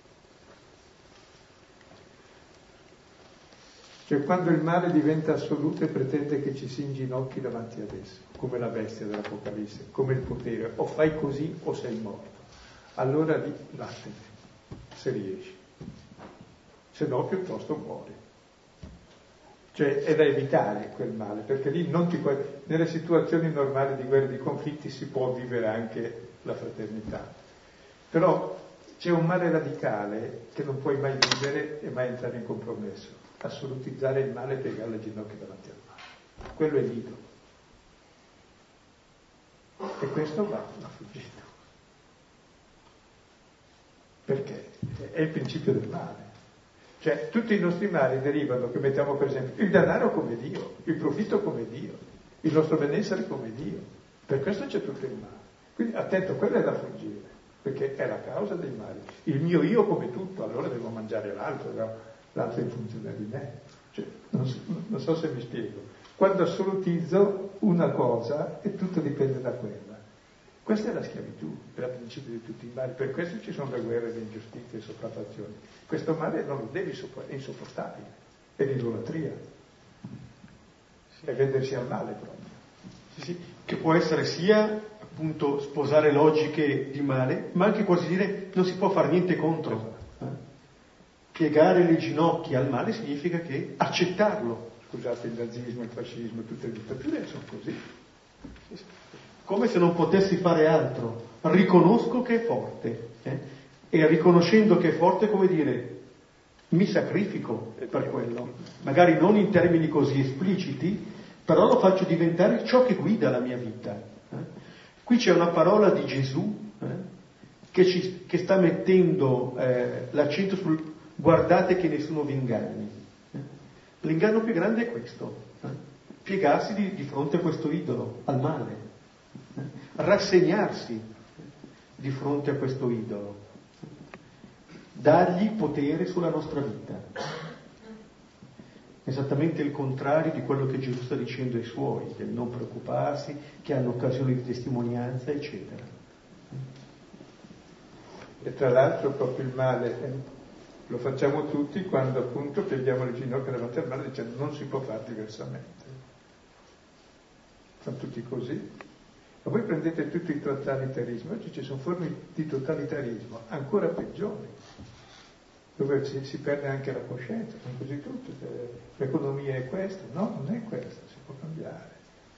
Cioè quando il male diventa assoluto e pretende che ci si inginocchi davanti ad esso, come la bestia dell'Apocalisse, come il potere, o fai così o sei morto. Allora lì vattene, se riesci. Se no piuttosto muori. Cioè è da evitare quel male, perché lì non ti puoi, nelle situazioni normali di guerra e di conflitti si può vivere anche la fraternità, però c'è un male radicale che non puoi mai vivere e mai entrare in compromesso, assolutizzare il male e piegare le ginocchia davanti al male. Quello è l'idolo. E questo va, va fuggito. Perché? È il principio del male. Cioè, tutti i nostri mali derivano, che mettiamo per esempio, il denaro come Dio, il profitto come Dio, il nostro benessere come Dio. Per questo c'è tutto il male. Quindi attento, quello è da fuggire, perché è la causa dei mali. Il mio io come tutto, allora devo mangiare l'altro, l'altro in funzione di me. Cioè, non so, non so se mi spiego. Quando assolutizzo una cosa e tutto dipende da quella. Questa è la schiavitù, è il principio di tutti i mali, per questo ci sono le guerre, le ingiustizie, le sopraffazioni. Questo male non lo devi sopportare, è insopportabile, è l'idolatria, è vendersi al male proprio. Sì, sì, che può essere sia appunto sposare logiche di male, ma anche quasi dire non si può fare niente contro. Eh? Piegare le ginocchia al male significa che accettarlo. Scusate, il nazismo, il fascismo, tutte le dittature sono così. Sì, sì. Come se non potessi fare altro, riconosco che è forte, eh? E riconoscendo che è forte, come dire, mi sacrifico per quello, magari non in termini così espliciti, però lo faccio diventare ciò che guida la mia vita. Eh? Qui c'è una parola di Gesù eh? che, ci, che sta mettendo eh, l'accento sul guardate che nessuno vi inganni. Eh? L'inganno più grande è questo, eh? piegarsi di, di fronte a questo idolo, al male. Rassegnarsi di fronte a questo idolo, dargli potere sulla nostra vita, esattamente il contrario di quello che Gesù sta dicendo ai suoi, del non preoccuparsi, che hanno occasioni di testimonianza, eccetera. E tra l'altro proprio il male eh, lo facciamo tutti quando appunto pieghiamo le ginocchia davanti al male dicendo non si può fare diversamente. Sono tutti così. Ma voi prendete tutto il totalitarismo, oggi ci sono forme di totalitarismo ancora peggiori, dove si, si perde anche la coscienza, sono così tutte, l'economia è questa, no, non è questa, si può cambiare.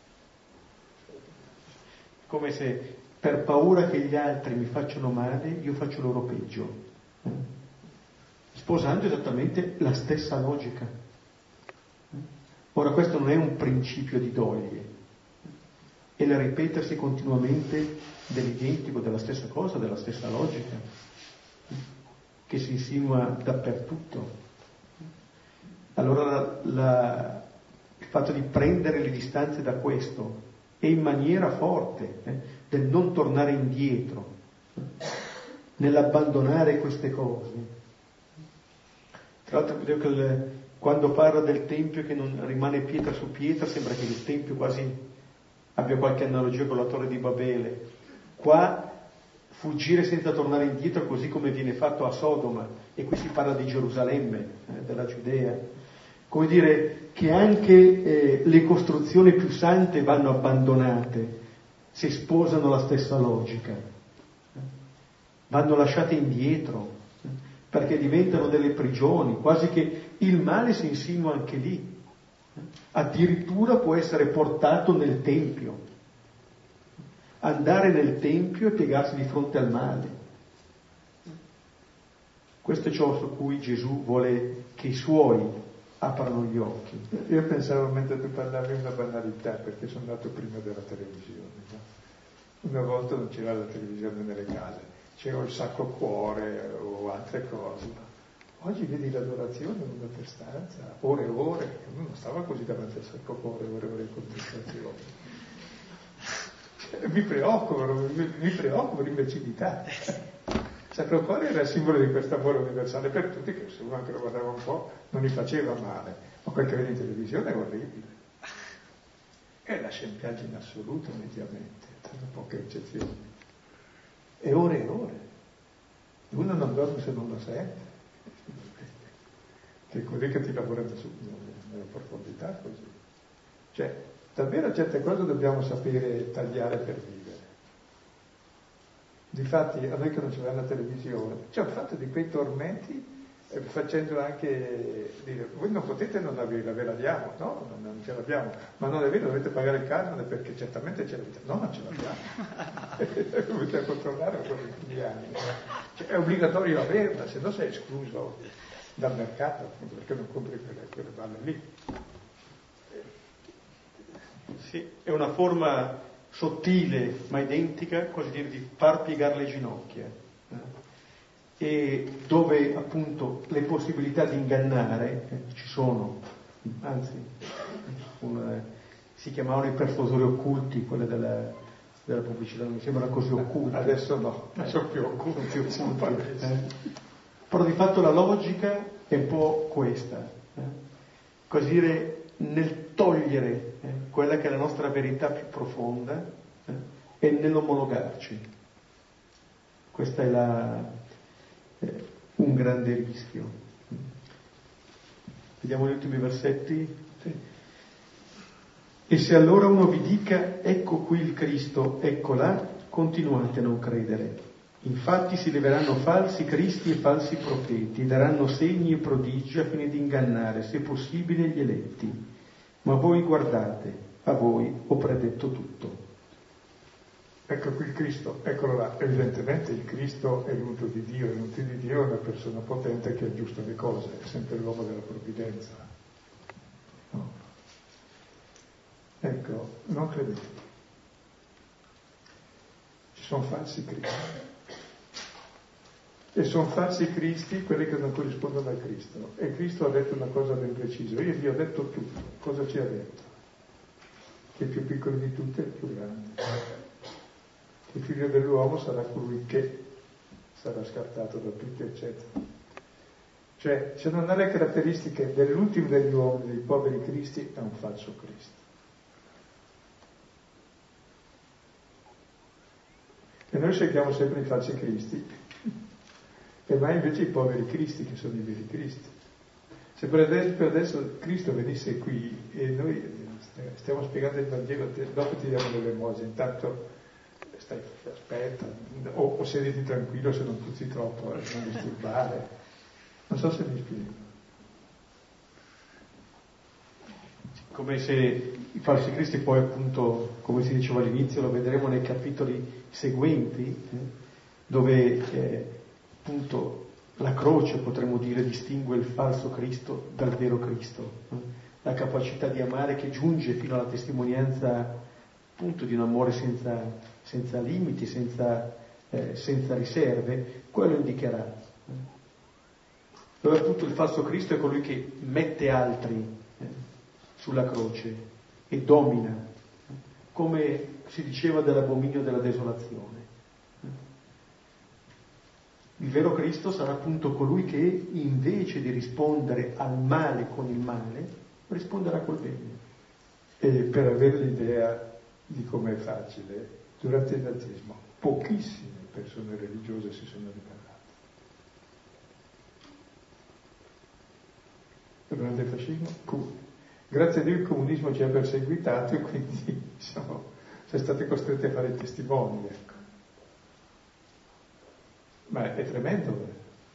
Come se per paura che gli altri mi facciano male, io faccio loro peggio, sposando esattamente la stessa logica. Ora questo non è un principio di doglie, è il ripetersi continuamente dell'identico, della stessa cosa, della stessa logica, che si insinua dappertutto. Allora la, la, il fatto di prendere le distanze da questo e in maniera forte, eh, del non tornare indietro, nell'abbandonare queste cose. Tra l'altro vedo che il, quando parla del Tempio che non rimane pietra su pietra, sembra che il Tempio quasi abbia qualche analogia con la Torre di Babele. Qua fuggire senza tornare indietro, così come viene fatto a Sodoma, e qui si parla di Gerusalemme, eh, della Giudea. Come dire che anche eh, le costruzioni più sante vanno abbandonate se sposano la stessa logica, eh? vanno lasciate indietro, eh? perché diventano delle prigioni, quasi che il male si insinua anche lì, eh? addirittura può essere portato nel Tempio, andare nel Tempio e piegarsi di fronte al male. Questo è ciò su cui Gesù vuole che i suoi aprano gli occhi. Io pensavo, mentre tu parlavi, una banalità, perché sono nato prima della televisione, no? Una volta non c'era la televisione nelle case, c'era il sacro cuore o altre cose, ma oggi vedi l'adorazione una per stanza, ore e ore, uno non stava così davanti al sacro cuore, ore e ore di contemplazione. Cioè, mi preoccupano, mi, mi preoccupa l'imbecillità. Il Sacro Cuore era il simbolo di questo amore universale per tutti, che se uno anche lo guardava un po' non gli faceva male, ma quel che vede in televisione è orribile. È la scempiaggine assoluta, mediamente, tra poche eccezioni. E ore e ore. Uno non dorme se non lo sente. Che è così che ti lavora nella profondità, così. Cioè, davvero certe cose dobbiamo sapere tagliare per vivere. Difatti a noi che non c'era la televisione ci hanno fatto di quei tormenti, eh, facendo anche dire: voi non potete non averla, ve la diamo, no, non, non ce l'abbiamo, ma non è vero, dovete pagare il canone perché certamente ce l'avete, no, non ce l'abbiamo. Dovete controllare per i anni, cioè, è obbligatorio averla, se no sei escluso dal mercato, appunto, perché non compri quelle, quelle balle lì. Sì, è una forma sottile ma identica, quasi dire, di far piegare le ginocchia, eh? E dove appunto le possibilità di ingannare eh, ci sono, anzi un, si chiamavano i persuasori occulti, quelle della, della pubblicità, non mi sembrano così occulti. Adesso no, eh, sono più occulti, sono più occulti eh? Però di fatto la logica è un po' questa, eh? Così dire, nel togliere eh, quella che è la nostra verità più profonda eh, e nell'omologarci. Questo è la, eh, un grande rischio. Vediamo gli ultimi versetti. Sì. E se allora uno vi dica: ecco qui il Cristo, ecco là, continuate a non credere. Infatti si leveranno falsi cristi e falsi profeti, daranno segni e prodigi a fine di ingannare, se possibile, gli eletti. Ma voi guardate, a voi ho predetto tutto. Ecco qui il Cristo, eccolo là. Evidentemente il Cristo è l'unto di Dio, e l'unto di Dio è una persona potente che aggiusta le cose, è sempre l'uomo della provvidenza. No. Ecco, non credete. Ci sono falsi cristi. E sono falsi cristi quelli che non corrispondono al Cristo. E Cristo ha detto una cosa ben precisa: io vi ho detto tutto. Cosa ci ha detto? Che il più piccolo di tutti è il più grande. Che il figlio dell'uomo sarà colui che sarà scartato da tutti, eccetera. Cioè, se non ha le caratteristiche dell'ultimo degli uomini, dei poveri cristi, è un falso Cristo. E noi seguiamo sempre i falsi cristi, e mai invece i poveri cristi che sono i veri cristi. Se per adesso Cristo venisse qui e noi stiamo spiegando il Vangelo, dopo ti diamo le elemosine, intanto stai, aspetta, o, o sediti tranquillo se non puzzi troppo, eh, non disturbare. Non so se mi spiego. Come se i falsi cristi poi, appunto, come si diceva all'inizio, lo vedremo nei capitoli seguenti, eh, dove eh, appunto la croce, potremmo dire, distingue il falso Cristo dal vero Cristo. Eh? la capacità di amare che giunge fino alla testimonianza appunto di un amore senza, senza limiti, senza, eh, senza riserve, quello indicherà. Dove appunto il falso Cristo è colui che mette altri eh, sulla croce e domina, eh, come si diceva dell'abominio della desolazione. Il vero Cristo sarà appunto colui che invece di rispondere al male con il male, risponderà col bene. E per avere l'idea di com'è facile, durante il nazismo pochissime persone religiose si sono ribellate. Durante il fascismo pure. Grazie a Dio il comunismo ci ha perseguitato e quindi siamo, siamo stati costretti a fare i testimoni, ecco. Ma è tremendo. Eh?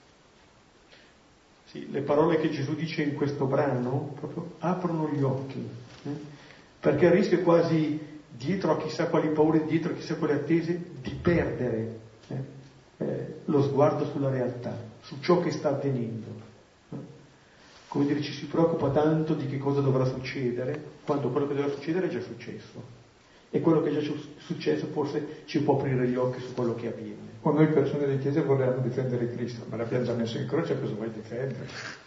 Sì, le parole che Gesù dice in questo brano proprio aprono gli occhi, eh? Perché il rischio è quasi, dietro a chissà quali paure, dietro a chissà quali attese, di perdere eh? Eh, lo sguardo sulla realtà, su ciò che sta avvenendo. Eh? Come dire, ci si preoccupa tanto di che cosa dovrà succedere, quando quello che dovrà succedere è già successo. E quello che è già successo forse ci può aprire gli occhi su quello che avviene. O noi persone di chiesa vorremmo difendere Cristo, ma l'abbiamo già messo in croce, cosa vuoi difendere?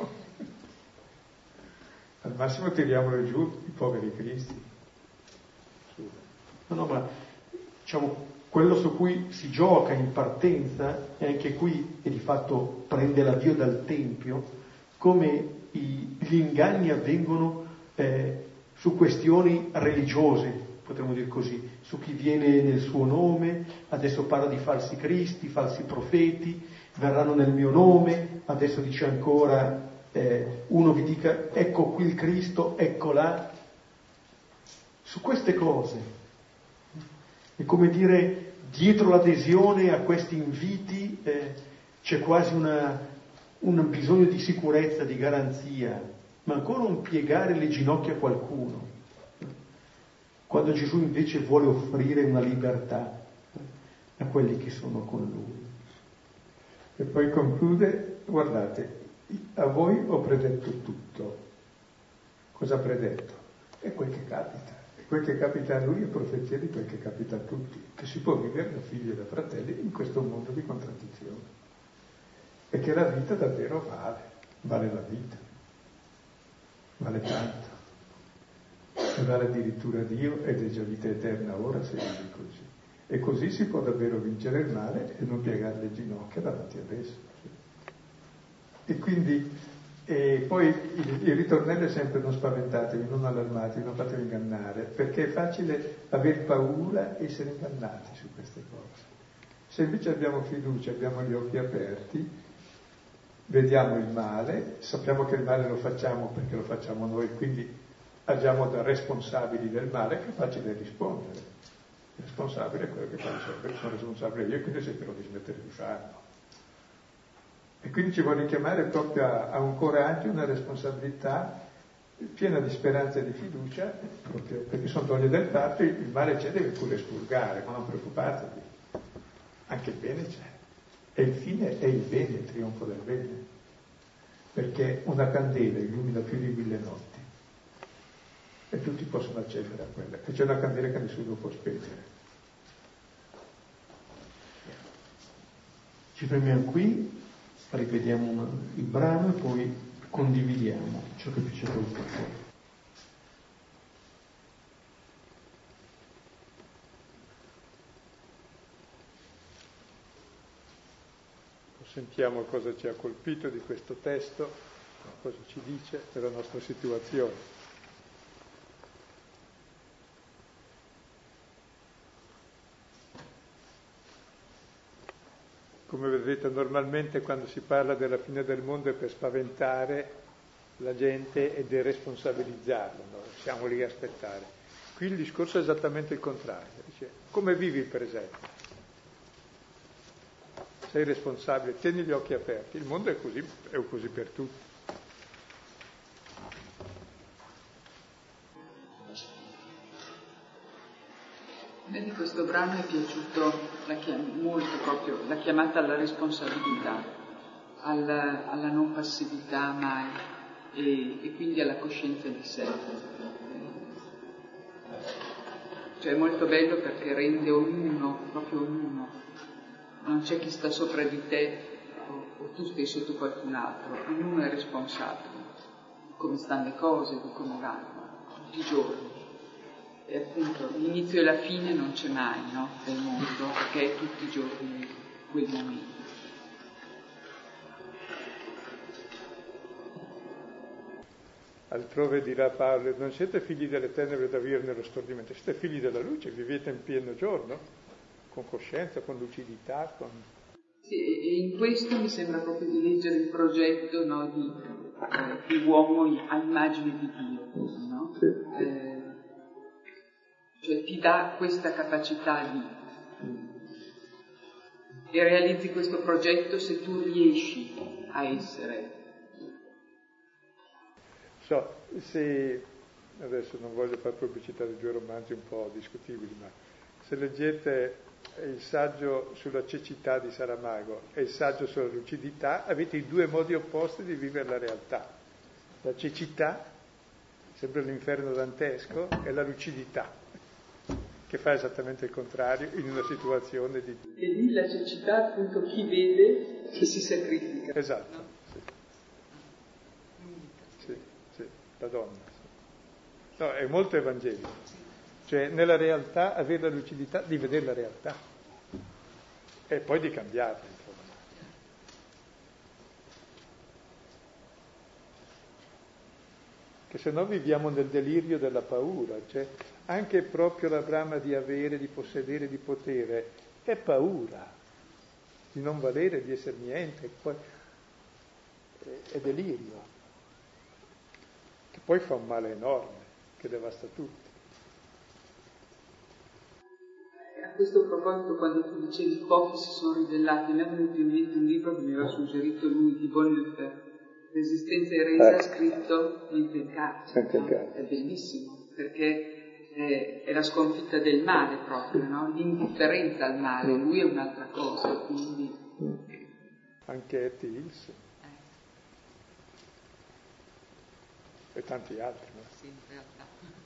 Al massimo tiriamolo giù i poveri cristi. No, no, ma diciamo, quello su cui si gioca in partenza, e anche qui, e di fatto prende l'avvio dal Tempio, come i, gli inganni avvengono eh, su questioni religiose, potremmo dire così, su chi viene nel suo nome, adesso parla di falsi cristi, falsi profeti, verranno nel mio nome, adesso dice ancora, eh, uno vi dica ecco qui il Cristo, ecco là, su queste cose. È come dire, dietro l'adesione a questi inviti eh, c'è quasi una, un bisogno di sicurezza, di garanzia, ma ancora un piegare le ginocchia a qualcuno. Quando Gesù invece vuole offrire una libertà a quelli che sono con Lui. E poi conclude, guardate, a voi ho predetto tutto. Cosa ha predetto? È quel che capita. E quel che capita a Lui è profezia di quel che capita a tutti, che si può vivere da figli e da fratelli in questo mondo di contraddizioni. E che la vita davvero vale, vale la vita, vale tanto. E vale addirittura Dio ed è già vita eterna ora se vivi così. E così si può davvero vincere il male e non piegare le ginocchia davanti ad esso. E quindi, e poi il, il ritornello è sempre non spaventatevi, non allarmatevi, non fatevi ingannare, perché è facile aver paura e essere ingannati su queste cose. Se invece abbiamo fiducia, abbiamo gli occhi aperti, vediamo il male, sappiamo che il male lo facciamo perché lo facciamo noi, quindi agiamo da responsabili del male, capaci di rispondere. Il responsabile è quello che fa sempre, sono responsabile io, quindi cercherò di smettere di farlo. E quindi ci vuole richiamare proprio a, a un coraggio, una responsabilità piena di speranza e di fiducia, proprio perché sono doglie del fatto, il male c'è, deve pure espurgare, ma non preoccupatevi, anche il bene c'è. E il fine è il bene, il trionfo del bene, perché una candela illumina più di mille notti. E tutti possono accedere a quella, e c'è una candela che nessuno può spegnere. Ci fermiamo qui, ripetiamo una, il brano e poi condividiamo ciò che ci ha colpito. Sentiamo cosa ci ha colpito di questo testo, cosa ci dice della nostra situazione. Come vedete, normalmente quando si parla della fine del mondo è per spaventare la gente e deresponsabilizzarla, no? Siamo lì a aspettare. Qui il discorso è esattamente il contrario, dice come vivi il presente? Sei responsabile, tieni gli occhi aperti, il mondo è così, è così per tutti. A me di questo brano è piaciuto la chiam- molto proprio la chiamata alla responsabilità, alla, alla non passività mai, e, e quindi alla coscienza di sé. Cioè è molto bello perché rende ognuno, proprio ognuno. Non c'è chi sta sopra di te o, o tu stai sotto qualcun altro, ognuno è responsabile di come stanno le cose, di come vanno, tutti i giorni. E appunto l'inizio e la fine non c'è mai, no? Del mondo, perché è tutti i giorni quel momento. Altrove dirà Paolo, non siete figli delle tenebre da vivere nello stordimento, siete figli della luce, vivete in pieno giorno, con coscienza, con lucidità, con... Sì, e in questo mi sembra proprio di leggere il progetto, no, di, eh, di uomo a immagine di Dio, no? Sì. Eh, cioè ti dà questa capacità di... e realizzi questo progetto se tu riesci a essere. So, se adesso non voglio fare pubblicità di due romanzi un po' discutibili, ma se leggete il saggio sulla cecità di Saramago e il saggio sulla lucidità, avete i due modi opposti di vivere la realtà. La cecità, sempre l'inferno dantesco, e la lucidità, che fa esattamente il contrario in una situazione di... E lì la cecità, appunto, chi vede che si sacrifica. Esatto, sì. Sì, sì, la donna. Sì. No, è molto evangelico. Cioè, nella realtà, avere la lucidità di vedere la realtà e poi di cambiarla, insomma. Che se no viviamo nel delirio della paura, cioè anche proprio la brama di avere, di possedere, di potere è paura, di non valere, di essere niente, poi è, è delirio, che poi fa un male enorme, che devasta tutti. A questo proposito, quando tu dicevi pochi si sono ribellati, mi è venuto in mente un libro che mi aveva suggerito lui, di Bonhoeffer, Resistenza e resa, eh. scritto mentre in carcere. No? È bellissimo, perché è, è la sconfitta del male proprio, no? L'indifferenza al male, lui è un'altra cosa, quindi... Anche Etty Hills. Eh. E tanti altri, no? Sì, in realtà.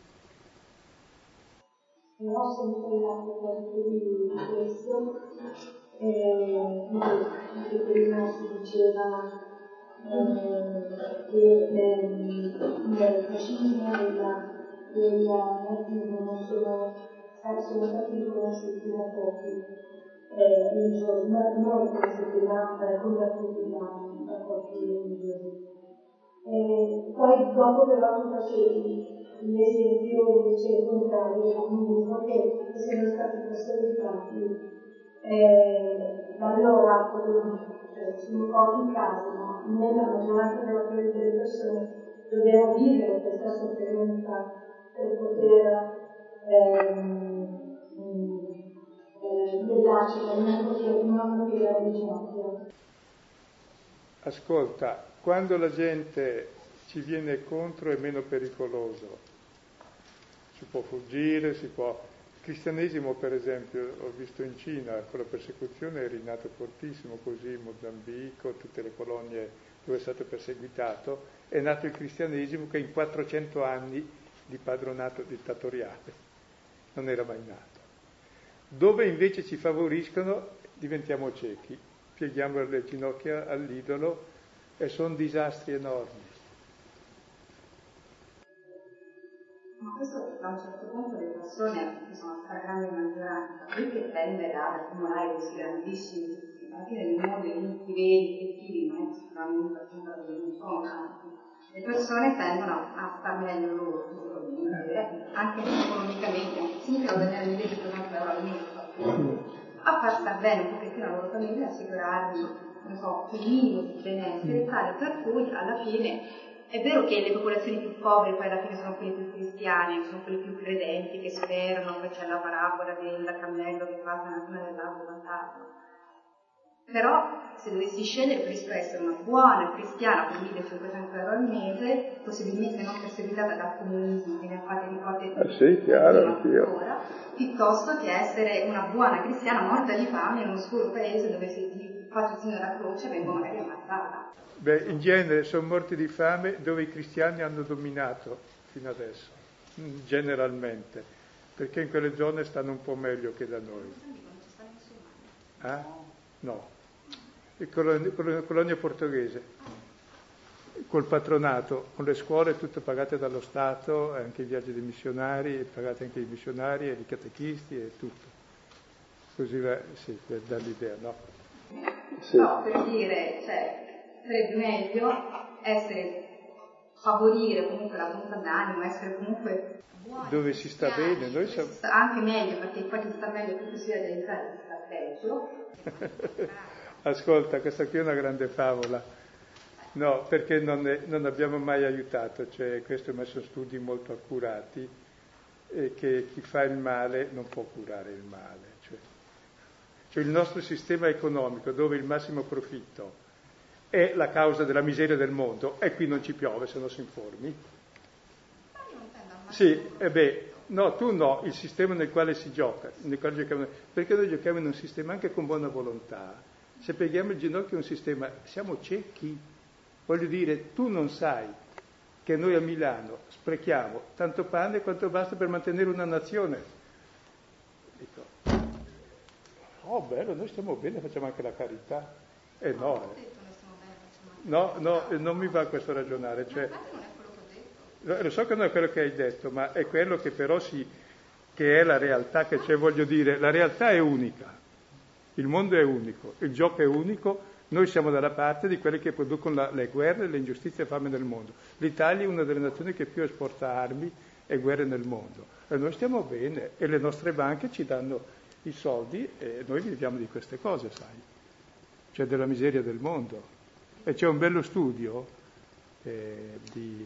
Non ho sempre l'atto di questo, eh, anche prima si diceva eh, che ehm, nel fascismo della, della nazismo non sono, sono stati riconosciuti da pochi eh, religiosi, ma non convertiti da pochi religiosi. Eh, poi dopo però tu facevi l'esempio invece il contrario del comunismo, che essendo stati perseguitati eh, da allora cioè, sono pochi casi, ma nella maggioranza delle persone dobbiamo vivere questa sofferenza per poter ehm, eh, bedarci per non morire di ginocchio. Ascolta, quando la gente ci viene contro è meno pericoloso, si può fuggire, si può... Il cristianesimo, per esempio, ho visto in Cina, con la persecuzione è rinato fortissimo, così in Mozambico, tutte le colonie dove è stato perseguitato, è nato il cristianesimo che in quattrocento anni di padronato dittatoriale non era mai nato. Dove invece ci favoriscono diventiamo ciechi, pieghiamo le ginocchia all'idolo e sono disastri enormi. Ma questo da un certo punto le persone, che sono la grande maggioranza, qui che tende ad accumulare questi grandissimi, alla fine il mondo di ricchi, veri, effettivi, non è sicuramente appunto perché non sono tanti. Le persone tendono a star meglio loro fisicamente, anche economicamente, non significa guadagnare il debito tanto euro al mese, a far star bene un pochettino la loro famiglia, assicurargli, non so, il minimo di benessere, tale per cui alla fine è vero che le popolazioni più povere poi alla fine sono quelle più cristiane, sono quelle più credenti, che sperano, poi c'è la parabola del cammello che passa nella zona dell'albero fantasma. Però se dovessi scegliere preferisco essere una buona cristiana con millecinquecento euro al mese, possibilmente non perseguitata dal comunismo, che ne fate nipote ah, sì, chiaro, ancora, piuttosto che essere una buona cristiana morta di fame in un oscuro paese dove si fatto il segno della croce vengo magari ammazzata. Beh, in genere sono morti di fame dove i cristiani hanno dominato fino adesso, generalmente, perché in quelle zone stanno un po' meglio che da noi. Eh? No, il colonia, colonia portoghese, col patronato, con le scuole tutte pagate dallo Stato, anche i viaggi dei missionari, pagate anche i missionari e i catechisti e tutto. Così va, sì, per dare l'idea, no? Sì. No, per dire, cioè, sarebbe meglio essere, favorire comunque la bontà d'animo, essere comunque buoni, dove si sta bene, noi siamo... sta anche meglio, perché poi chi sta meglio più si vede dell'Italia, si sta peggio. Ascolta, questa qui è una grande favola. No, perché non, è, non abbiamo mai aiutato, cioè questo è messo in studi molto accurati, e che chi fa il male non può curare il male. Cioè, cioè il nostro sistema economico, dove il massimo profitto è la causa della miseria del mondo, e qui non ci piove, se no si informi. Sì, e beh, no, tu no, il sistema nel quale si gioca, nel quale giochiamo, perché noi giochiamo in un sistema anche con buona volontà. Se pieghiamo il ginocchio in un sistema, siamo ciechi. Voglio dire, tu non sai che noi a Milano sprechiamo tanto pane quanto basta per mantenere una nazione. Dico, oh bello, noi stiamo bene, facciamo anche la carità. Eh no, eh. No, no, non mi va questo ragionare. Cioè, lo so che non è quello che hai detto, ma è quello che però si, che è la realtà che c'è, voglio dire, la realtà è unica, il mondo è unico, il gioco è unico, noi siamo dalla parte di quelli che producono la, le guerre, le ingiustizie e la fame nel mondo. L'Italia è una delle nazioni che più esporta armi e guerre nel mondo, e noi stiamo bene, e le nostre banche ci danno i soldi e noi viviamo di queste cose, sai, cioè della miseria del mondo. E c'è un bello studio eh, di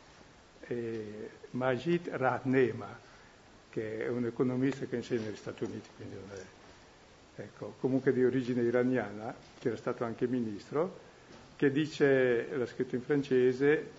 eh, Majid Rahnema, che è un economista che insegna negli Stati Uniti, quindi non è, ecco, comunque di origine iraniana, che era stato anche ministro, che dice, l'ha scritto in francese,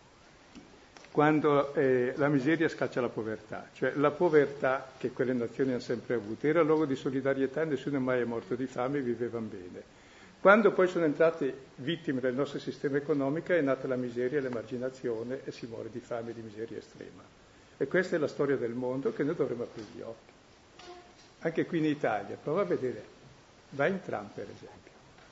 quando eh, la miseria scaccia la povertà, cioè la povertà che quelle nazioni hanno sempre avuto era luogo di solidarietà, nessuno mai è morto di fame e vivevano bene. Quando poi sono entrate vittime del nostro sistema economico è nata la miseria e l'emarginazione e si muore di fame e di miseria estrema. E questa è la storia del mondo che noi dovremmo aprire gli occhi. Anche qui in Italia, prova a vedere, vai in tram per esempio,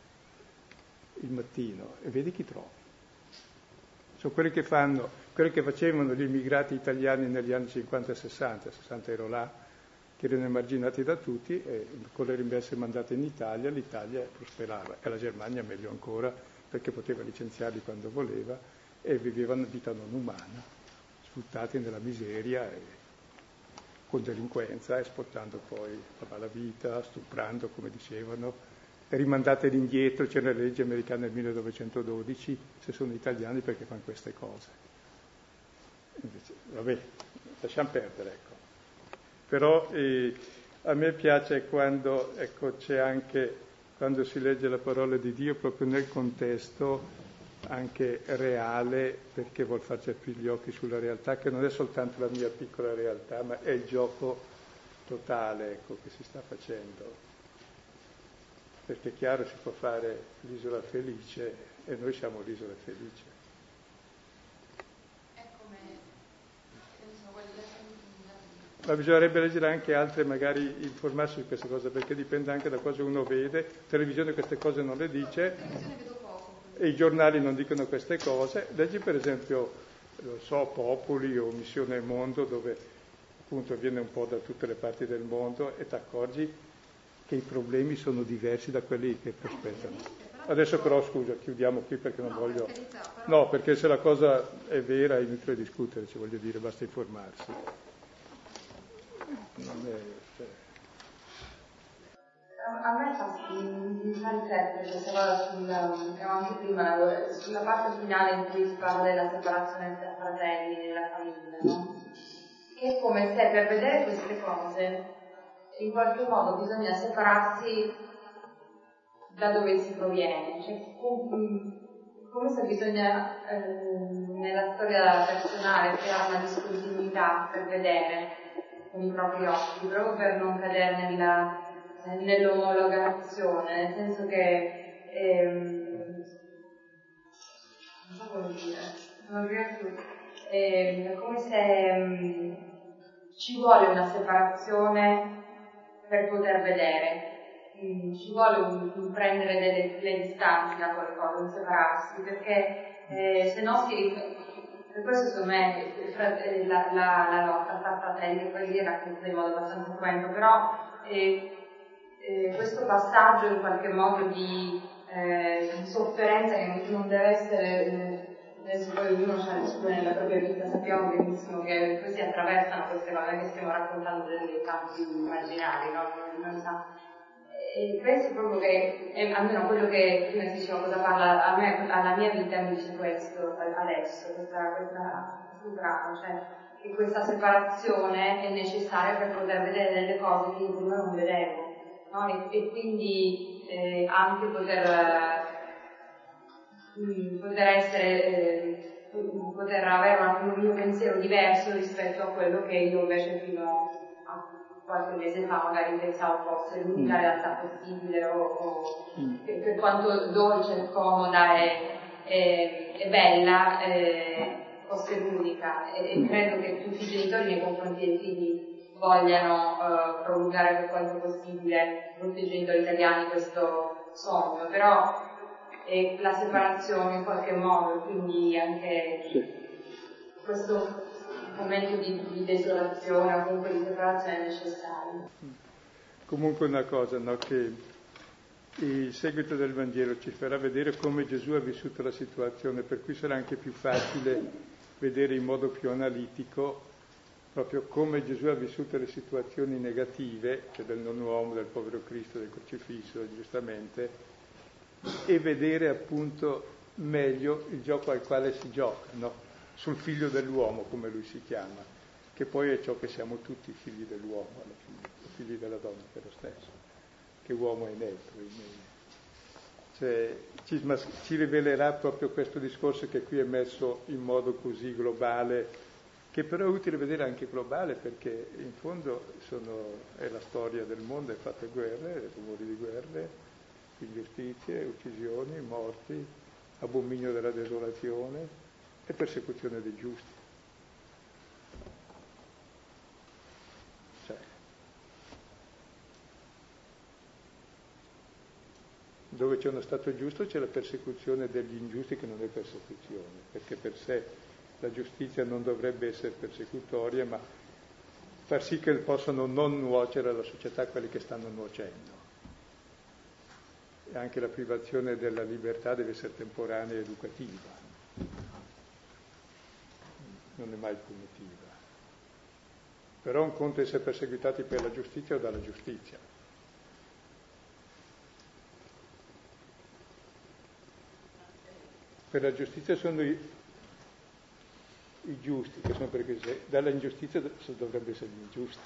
il mattino e vedi chi trovi. Sono quelli che fanno, quelli che facevano gli immigrati italiani negli anni cinquanta e sessanta, sessanta ero là, che erano emarginati da tutti, e con le rimesse mandate in Italia, l'Italia prosperava, e la Germania meglio ancora, perché poteva licenziarli quando voleva, e vivevano vita non umana, sfruttati nella miseria, e con delinquenza, esportando poi la malavita, stuprando, come dicevano, e rimandate indietro. C'era la legge americana del millenovecentododici, se sono italiani perché fanno queste cose. Invece, vabbè, lasciamo perdere, ecco. Però eh, a me piace quando, ecco, c'è anche, quando si legge la parola di Dio proprio nel contesto anche reale, perché vuol farci aprire gli occhi sulla realtà, che non è soltanto la mia piccola realtà, ma è il gioco totale, ecco, che si sta facendo. Perché è chiaro, si può fare l'isola felice e noi siamo l'isola felice. Ma bisognerebbe leggere anche altre, magari informarsi su queste cose, perché dipende anche da cosa uno vede. La televisione queste cose non le dice, e i giornali non dicono queste cose. Leggi per esempio, non so, Popoli o Missione Mondo, dove appunto viene un po' da tutte le parti del mondo e ti accorgi che i problemi sono diversi da quelli che prospettano. Adesso però, scusa, chiudiamo qui perché non voglio... No, perché se la cosa è vera è inutile discutere, ci voglio dire, basta informarsi. Non è, cioè... A me fa, mi fa riflettere questa cosa sulla, anche prima, sulla parte finale in cui si parla della separazione tra fratelli nella famiglia, no? Che è come se per vedere queste cose in qualche modo bisogna separarsi da dove si proviene, cioè come se bisogna eh, nella storia personale creare una discontinuità per vedere con i propri occhi, proprio per non cadere nella nell'omologazione, nel senso che ehm, non so come dire, non riesco, è come se um, ci vuole una separazione per poter vedere, mm, ci vuole un, un prendere delle, delle distanze da qualcosa, un separarsi, perché eh, se no si, per questo secondo me la, la, la lotta tra fratelli poi lì è racconta in modo abbastanza cruento, però eh, eh, questo passaggio in qualche modo di, eh, di sofferenza che non deve essere, eh, adesso poi ognuno ha le sue nella propria vita, sappiamo benissimo che poi si attraversano queste cose, che stiamo raccontando dei campi immaginari, no? Non, non sa. E penso proprio che, eh, almeno quello che prima si diceva cosa parla a me, alla mia vita mi dice questo adesso, questa, questa, questo brano, cioè che questa separazione è necessaria per poter vedere delle cose che io prima non vedevo, no? E, e quindi eh, anche poter, eh, poter essere, eh, poter avere un, un mio pensiero diverso rispetto a quello che io invece fino a qualche mese fa magari pensavo fosse l'unica mm. realtà possibile o, o mm. che per quanto dolce, comoda e, e, e bella eh, fosse l'unica e, e credo che tutti i genitori nei confronti dei figli vogliano uh, prolungare per quanto possibile, tutti i genitori italiani, questo sogno, però è la separazione in qualche modo, quindi anche sì. questo momento di, di desolazione o comunque di separazione è necessario. Comunque una cosa, no, che il seguito del Vangelo ci farà vedere come Gesù ha vissuto la situazione, per cui sarà anche più facile vedere in modo più analitico proprio come Gesù ha vissuto le situazioni negative, cioè del non uomo, del povero Cristo, del crocifisso, giustamente, e vedere appunto meglio il gioco al quale si gioca, no? Sul figlio dell'uomo, come lui si chiama, che poi è ciò che siamo tutti figli dell'uomo, alla fine, figli della donna per lo stesso, che uomo è neutro. Cioè, ci, ci rivelerà proprio questo discorso che qui è messo in modo così globale, che però è utile vedere anche globale, perché in fondo sono, è la storia del mondo, è fatta guerre, rumori di guerre, ingiustizie, uccisioni, morti, abominio della desolazione e persecuzione dei giusti. Cioè, dove c'è uno Stato giusto c'è la persecuzione degli ingiusti, che non è persecuzione, perché per sé la giustizia non dovrebbe essere persecutoria, ma far sì che possano non nuocere alla società quelli che stanno nuocendo. E anche la privazione della libertà deve essere temporanea e educativa, non è mai punitiva. Però un conto è essere perseguitati per la giustizia o dalla giustizia. Per la giustizia sono i, i giusti, che sono perché dalla ingiustizia dovrebbe essere gli ingiusti.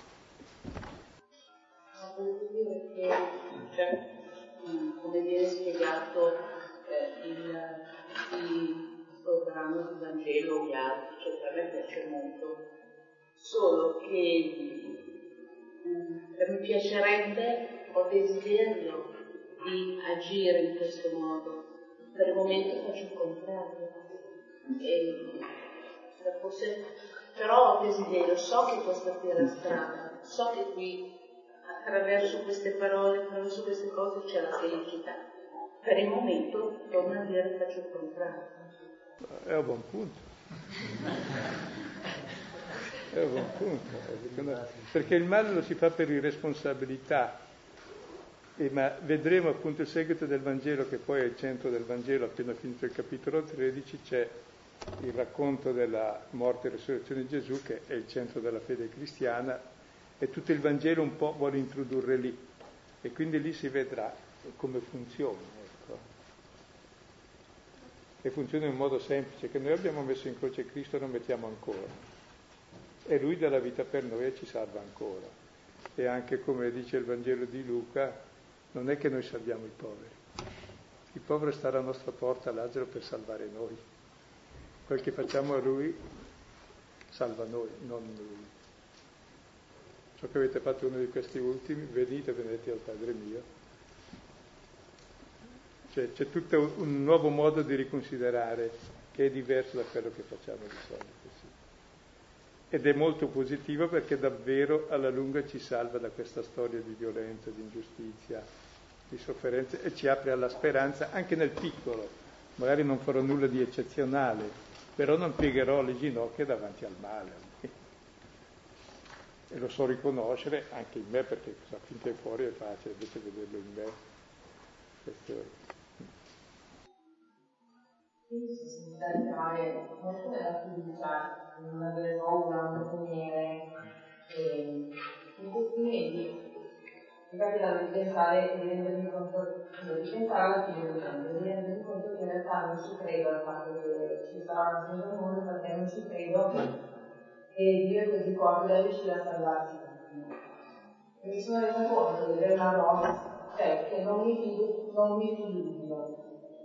No, volevo dire che, cioè, come viene spiegato eh, il, il programma di Vangelo e altri, cioè per me piace molto, solo che eh, mi piacerebbe, ho desiderio di agire in questo modo, per il momento faccio il contrario, e, forse, però ho desiderio, so che questa qui è la strada, so che qui attraverso queste parole, attraverso queste cose c'è la felicità, per il momento torno a dire faccio il contrario. È un buon punto. È un buon punto. Perché il male lo si fa per irresponsabilità. E ma vedremo appunto il seguito del Vangelo, che poi è il centro del Vangelo, appena finito il capitolo tredici, c'è il racconto della morte e resurrezione di Gesù, che è il centro della fede cristiana, e tutto il Vangelo un po' vuole introdurre lì. E quindi lì si vedrà come funziona. Ecco. E funziona in modo semplice, che noi abbiamo messo in croce Cristo e lo mettiamo ancora, e Lui dà la vita per noi e ci salva ancora. E anche come dice il Vangelo di Luca, non è che noi salviamo i poveri, il povero sta alla nostra porta, Lazzaro, per salvare noi. Quel che facciamo a Lui salva noi, non Lui. so che avete fatto uno di questi ultimi, venite, venite al Padre mio. Cioè c'è tutto un nuovo modo di riconsiderare che è diverso da quello che facciamo di solito. Sì. Ed è molto positivo perché davvero alla lunga ci salva da questa storia di violenza, di ingiustizia, di sofferenze e ci apre alla speranza anche nel piccolo. Magari non farò nulla di eccezionale, però non piegherò le ginocchia davanti al male. E lo so riconoscere anche in me, perché so, finché è fuori è facile, invece vederlo in me. Questo è. Quindi si sente entrare molto nella fiducia, non avere paura, non temere. E in questi mesi mi capita di pensare e di rendermi conto, di pensare alla fine del mondo, di rendermi conto che in realtà non ci credo al fatto che ci sarà una fine del mondo, perché non ci credo e Dio è così forte da riuscire a salvarci. E mi sono resa conto di avere una donna, cioè che non mi fido, non mi fido di Dio.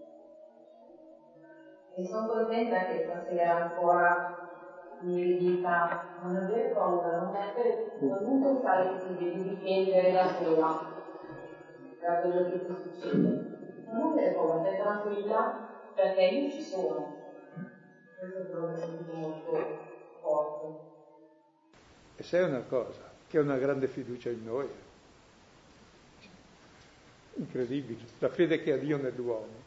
E sono contenta che stasera ancora mi dica non avere paura, non mettere, non pensare che ti devi difendere da sola da quello che ti succede. Non avere paura, stai tranquilla perché io ci sono. Questo è quello che sento molto forte. E sai una cosa, che è una grande fiducia in noi. Incredibile, la fede che ha Dio nell'uomo.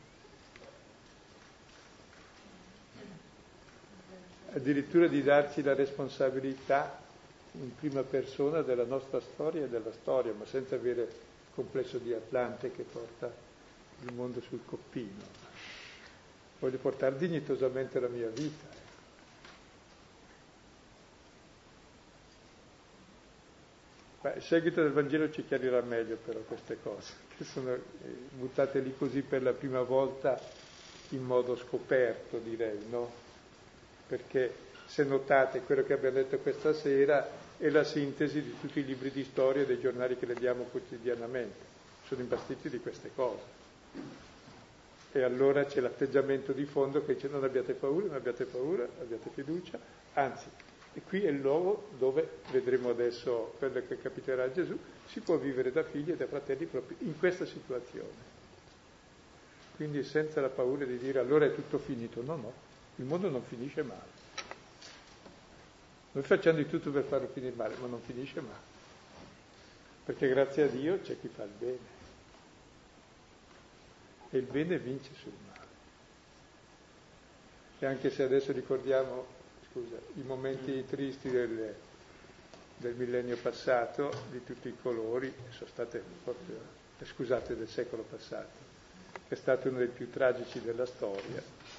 Addirittura di darci la responsabilità in prima persona della nostra storia e della storia, ma senza avere il complesso di Atlante che porta il mondo sul coppino. Voglio portare dignitosamente la mia vita. Beh, il seguito del Vangelo ci chiarirà meglio però queste cose, che sono buttate lì così per la prima volta in modo scoperto, direi, no? Perché se notate quello che abbiamo detto questa sera è la sintesi di tutti i libri di storia e dei giornali che leggiamo quotidianamente, sono imbastiti di queste cose. E allora c'è l'atteggiamento di fondo che dice non abbiate paura, non abbiate paura, abbiate fiducia, anzi, e qui è il luogo dove, vedremo adesso quello che capiterà a Gesù, si può vivere da figli e da fratelli proprio in questa situazione. Quindi senza la paura di dire allora è tutto finito, no, no. Il mondo non finisce male. Noi facciamo di tutto per farlo finire male, ma non finisce male. Perché grazie a Dio c'è chi fa il bene. E il bene vince sul male. E anche se adesso ricordiamo, scusa, i momenti tristi del, del millennio passato, di tutti i colori, sono state proprio, scusate, del secolo passato, che è stato uno dei più tragici della storia.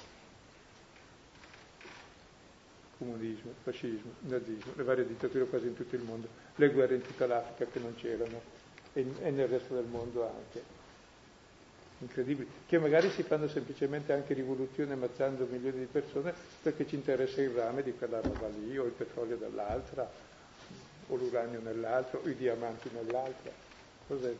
Comunismo, fascismo, nazismo, le varie dittature quasi in tutto il mondo, le guerre in tutta l'Africa che non c'erano e, e nel resto del mondo anche. Incredibili, che magari si fanno semplicemente anche rivoluzioni ammazzando milioni di persone perché ci interessa il rame di quella roba lì, o il petrolio dall'altra, o l'uranio nell'altra, o i diamanti nell'altra. Cos'è?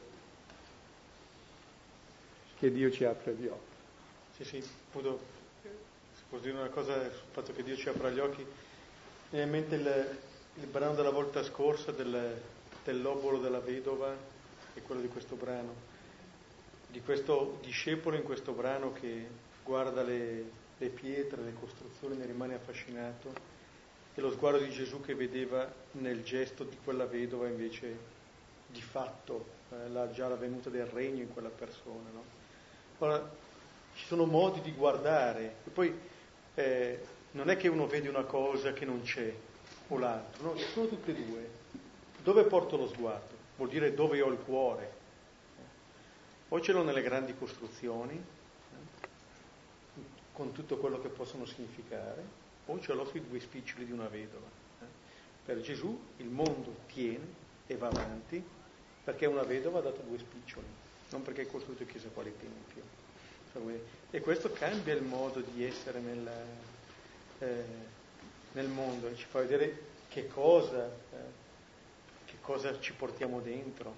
Che Dio ci apra gli occhi. Sì, sì, appunto. Posso dire una cosa sul fatto che Dio ci apra gli occhi? Mi viene in mente il, il brano della volta scorsa del, dell'obolo della vedova e quello di questo brano, di questo discepolo in questo brano che guarda le, le pietre, le costruzioni, ne rimane affascinato, e lo sguardo di Gesù che vedeva nel gesto di quella vedova invece di fatto eh, la, già la venuta del regno in quella persona, no? Ora, ci sono modi di guardare e poi Eh, non è che uno vede una cosa che non c'è o l'altro, no, sono tutte e due. Dove porto lo sguardo? Vuol dire dove ho il cuore. O ce l'ho nelle grandi costruzioni, eh, con tutto quello che possono significare, o ce l'ho sui due spiccioli di una vedova. Eh. Per Gesù il mondo tiene e va avanti perché una vedova ha dato due spiccioli, non perché ha costruito chissà quale tempio. E questo cambia il modo di essere nel, eh, nel mondo e ci fa vedere che cosa, eh, che cosa ci portiamo dentro.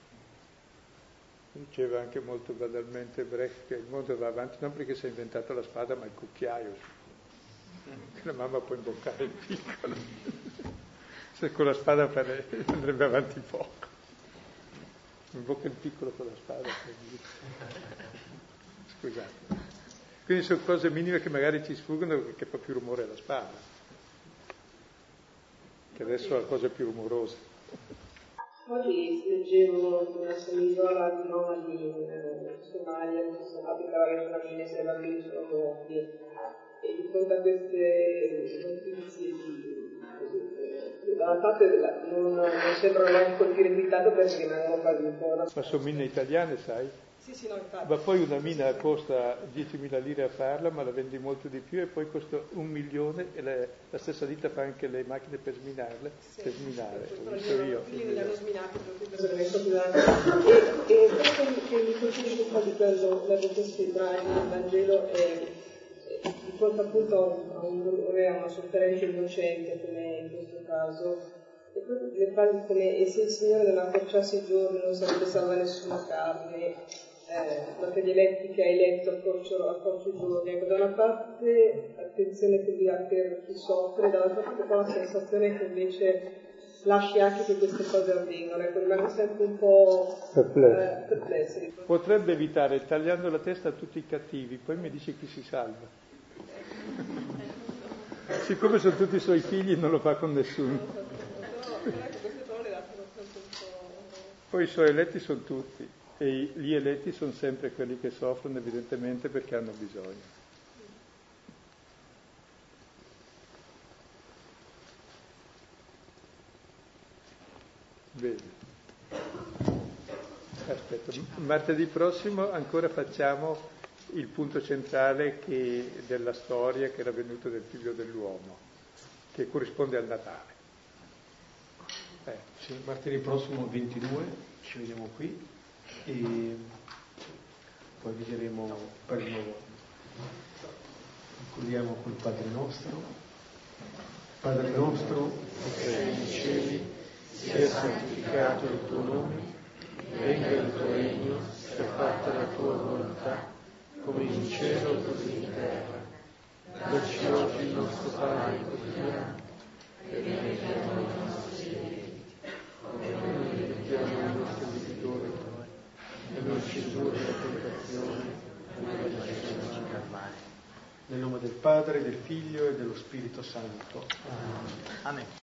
Diceva anche molto banalmente Brecht che il mondo va avanti non perché si è inventato la spada ma il cucchiaio, che la mamma può imboccare il piccolo. Se con la spada fare, andrebbe avanti poco. In bocca il piccolo con la spada. Scusate. Quindi sono cose minime che magari ci sfuggono perché fa più rumore la spada, che adesso è la cosa più rumorosa. Oggi leggevo una semisola di nomadi in Somalia che sono abitavano in famiglie, se bambini sono morti, e di fronte a queste notizie di, di, da una parte non, non sembrano neanche colpire più tanto perché rimangono quasi un po'. Ma sono mine italiane, sai? Sì, sì, no, infatti. Ma poi una mina costa diecimila lire a farla, ma la vendi molto di più, e poi costa un milione e le, la stessa ditta fa anche le macchine per sminarle, sì, per sminare, sì, ho visto io. Quindi le hanno sminate per e, e questo che mi colpisce un po' di quello leggo questi brani del Vangelo è di fronte appunto a un dolore, a una sofferenza innocente come in questo caso, e proprio le frasi come e se il Signore non accorciasse i giorni non sarebbe salva nessuna carne. Eh, la fede eletti che hai letto accorcio, accorcio i giorni, ecco, da una parte attenzione che lui ha per chi soffre, dall'altra parte poi la sensazione che invece lasci anche che queste cose avvengano, ecco, rimango sempre un po' perplessi. Eh, perplessi. Potrebbe evitare tagliando la testa a tutti i cattivi, poi mi dice chi si salva. Siccome sono tutti i suoi figli non lo fa con nessuno. Poi i suoi eletti sono tutti. E gli eletti sono sempre quelli che soffrono evidentemente perché hanno bisogno. Bene. Aspetta, martedì prossimo ancora facciamo il punto centrale che, della storia che era venuto del figlio dell'uomo, che corrisponde al Natale. Eh, sì, martedì prossimo ventidue ci vediamo qui. E poi vedremo per nuovo, concludiamo col Padre nostro. Padre nostro che sei nei cieli, sia santificato il tuo nome, venga il tuo regno, sia fatta la tua volontà, come in cielo così in terra. Dacci oggi il nostro pane quotidiano, e rimetti a noi i nostri debiti, come noi rimettiamo ai nostri debitori, e non ci indurre la tentazione, ma liberaci dal male. Nel nome del Padre, del Figlio e dello Spirito Santo. Amen. Amen.